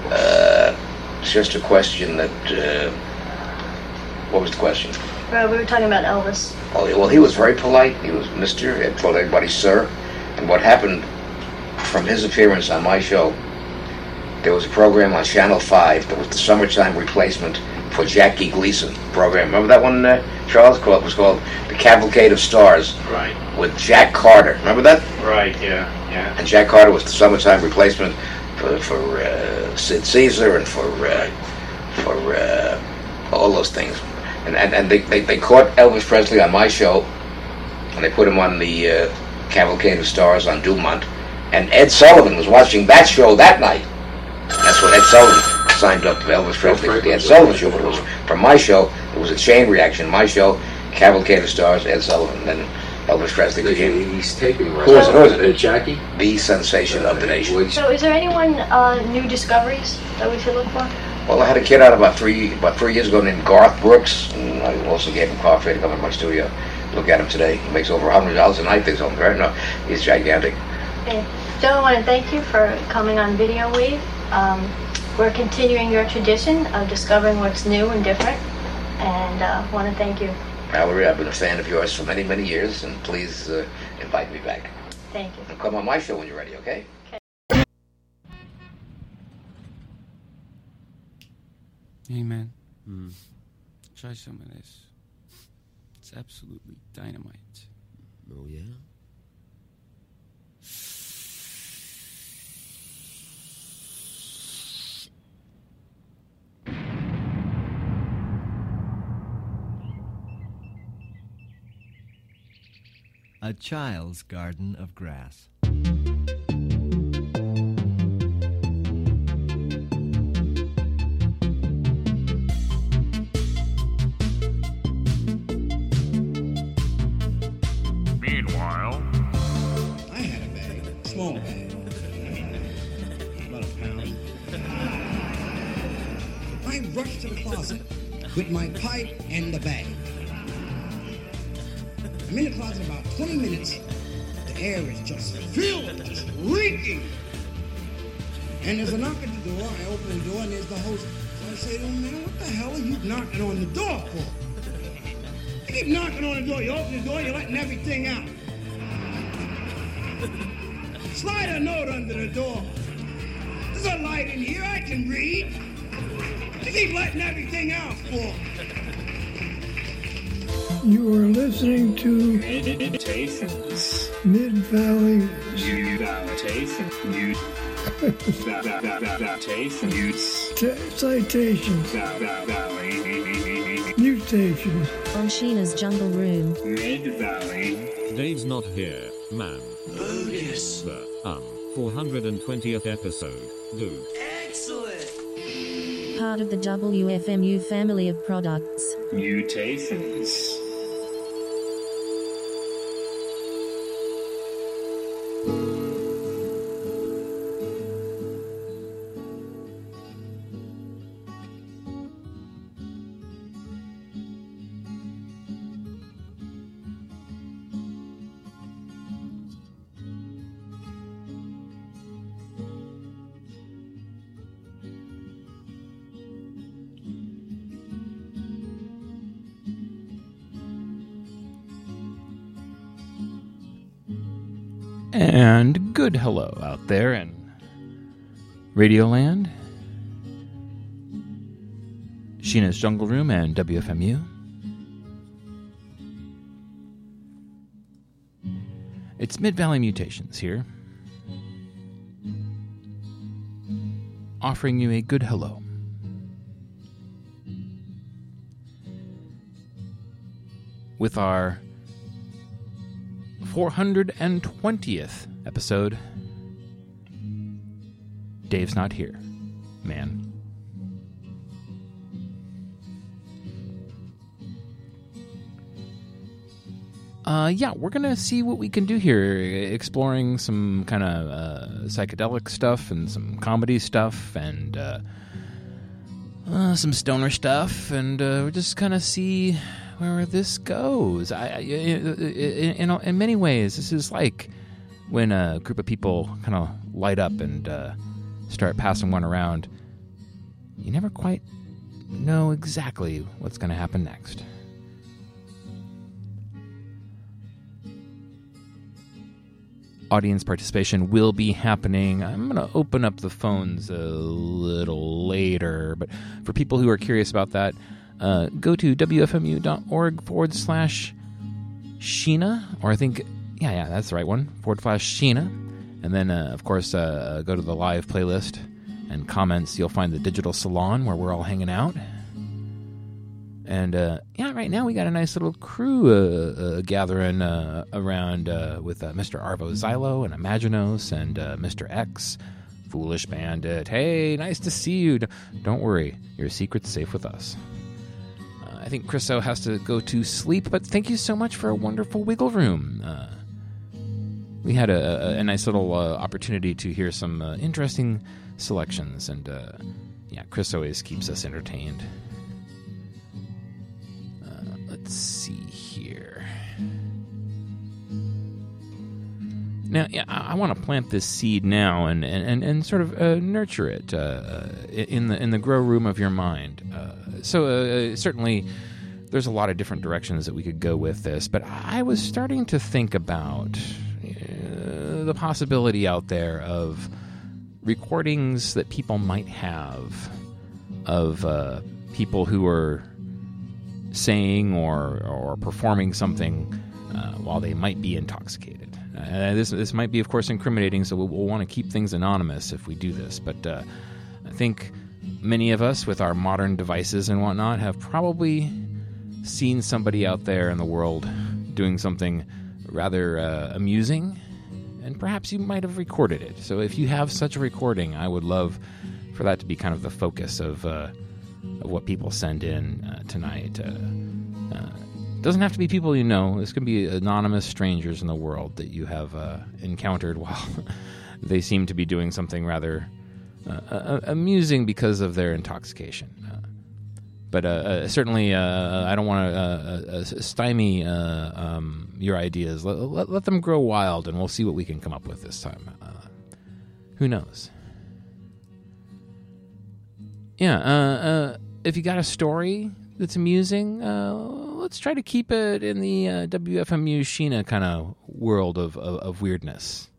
Speaker 15: Uh, it's just a question that. Uh, what was the question?
Speaker 10: Well, we were talking about Elvis.
Speaker 15: Oh, well, he was very polite. He was Mister He had told everybody sir. And what happened from his appearance on my show, there was a program on Channel five that was the summertime replacement for Jackie Gleason program. Remember that one, uh, Charles? It was called The Cavalcade of Stars.
Speaker 18: Right.
Speaker 15: With Jack Carter. Remember that?
Speaker 18: Right, yeah, yeah.
Speaker 15: And Jack Carter was the summertime replacement for, for uh, Sid Caesar and for uh, for uh, all those things. And and, and they, they, they caught Elvis Presley on my show, and they put him on the uh, Cavalcade of Stars on Dumont. And Ed Sullivan was watching that show that night. That's when Ed Sullivan signed up to Elvis Presley for the Ed Sullivan show. But it was from my show. It was a chain reaction. My show, Cavalcade of Stars, Ed Sullivan, then Elvis Presley became.
Speaker 18: He's taping right
Speaker 15: Who is it? Who is it?
Speaker 18: Uh, Jackie?
Speaker 15: The sensation of the nation.
Speaker 10: So, is there anyone uh, new discoveries that we should look for?
Speaker 15: Well, I had a kid out about three about three years ago named Garth Brooks, and I also gave him coffee to come in my studio. Look at him today. He makes over a hundred dollars a night. They told me right now. He's gigantic.
Speaker 10: Okay. Joe, I want to thank you for coming on Video Wave. Um, we're continuing your tradition of discovering what's new and different, and uh, want to thank you.
Speaker 15: Mallory, I've been a fan of yours for many, many years, and please uh, invite me back.
Speaker 10: Thank you.
Speaker 15: And come on my show when you're ready, okay?
Speaker 19: Hey, man. Mm. Try some of this. It's absolutely dynamite.
Speaker 20: Oh, yeah?
Speaker 21: A Child's Garden of Grass.
Speaker 22: Meanwhile,
Speaker 23: I had a bag, small bag, about a pound. I rushed to the closet with my pipe and the bag. I'm in the closet about twenty minutes. The air is just filled, just reeking. And there's a knock at the door. I open the door and there's the host. So I say to him, man, what the hell are you knocking on the door for? You keep knocking on the door. You open the door, you're letting everything out. Slide a note under the door. There's a light in here. I can read. You keep letting everything out for.
Speaker 26: You are listening to
Speaker 22: Meditations.
Speaker 26: Mid-Valley
Speaker 22: Meditations.
Speaker 26: Citations. Mutations.
Speaker 27: On Sheena's Jungle Room.
Speaker 22: Mid-Valley.
Speaker 28: Dave's not here, man.
Speaker 23: Bogus.
Speaker 28: The, um, four hundred twentieth episode, dude.
Speaker 27: Excellent. Part of the W F M U family of products.
Speaker 22: Mutations.
Speaker 19: And good hello out there in Radioland, Sheena's Jungle Room, and W F M U. It's Mid-Valley Mutations here, offering you a good hello. With our four hundred twentieth episode, Dave's not here, man. Uh, yeah, we're gonna see what we can do here, exploring some kind of uh, psychedelic stuff and some comedy stuff and uh, uh, some stoner stuff, and uh, we're just kind of see where this goes. I, I in, in, in many ways, this is like when a group of people kind of light up and uh, start passing one around. you never quite know exactly what's going to happen next. Audience participation will be happening. I'm going to open up the phones a little later, but for people who are curious about that, uh, go to wfmu.org forward slash Sheena, or I think, yeah, yeah, that's the right one, forward slash Sheena. And then, uh, of course, uh, go to the live playlist and comments. You'll find the digital salon where we're all hanging out. And, uh, yeah, right now we got a nice little crew uh, uh, gathering uh, around uh, with uh, Mister Arvo Xylo and Imaginos and uh, Mister X, Foolish Bandit. Hey, nice to see you. D- don't worry, your secret's safe with us. Uh, I think Chriso has to go to sleep, but thank you so much for a wonderful wiggle room. Uh, we had a, a, a nice little uh, opportunity to hear some uh, interesting selections, and, uh, yeah, Chris always keeps us entertained. Let's see here. Now, yeah, I, I want to plant this seed now and and, and sort of uh, nurture it uh, in the in the grow room of your mind. Uh, so uh, certainly, there's a lot of different directions that we could go with this, but I was starting to think about uh, the possibility out there of recordings that people might have of uh, people who are saying or or performing something uh, while they might be intoxicated. Uh, this this might be, of course, incriminating, so we'll, we'll want to keep things anonymous if we do this. But uh, I think many of us, with our modern devices and whatnot, have probably seen somebody out there in the world doing something rather uh, amusing, and perhaps you might have recorded it. So if you have such a recording, I would love for that to be kind of the focus of uh, of what people send in uh, tonight. Uh, uh, doesn't have to be people you know. This can be anonymous strangers in the world that you have uh, encountered while they seem to be doing something rather uh, uh, amusing because of their intoxication. Uh, but uh, uh, certainly, uh, I don't want to uh, uh, stymie uh, um, your ideas. Let, let, let them grow wild, and we'll see what we can come up with this time. Uh, who knows? Yeah, uh, uh, if you got a story that's amusing, uh, let's try to keep it in the uh, W F M U Sheena kind of world of, of, of weirdness.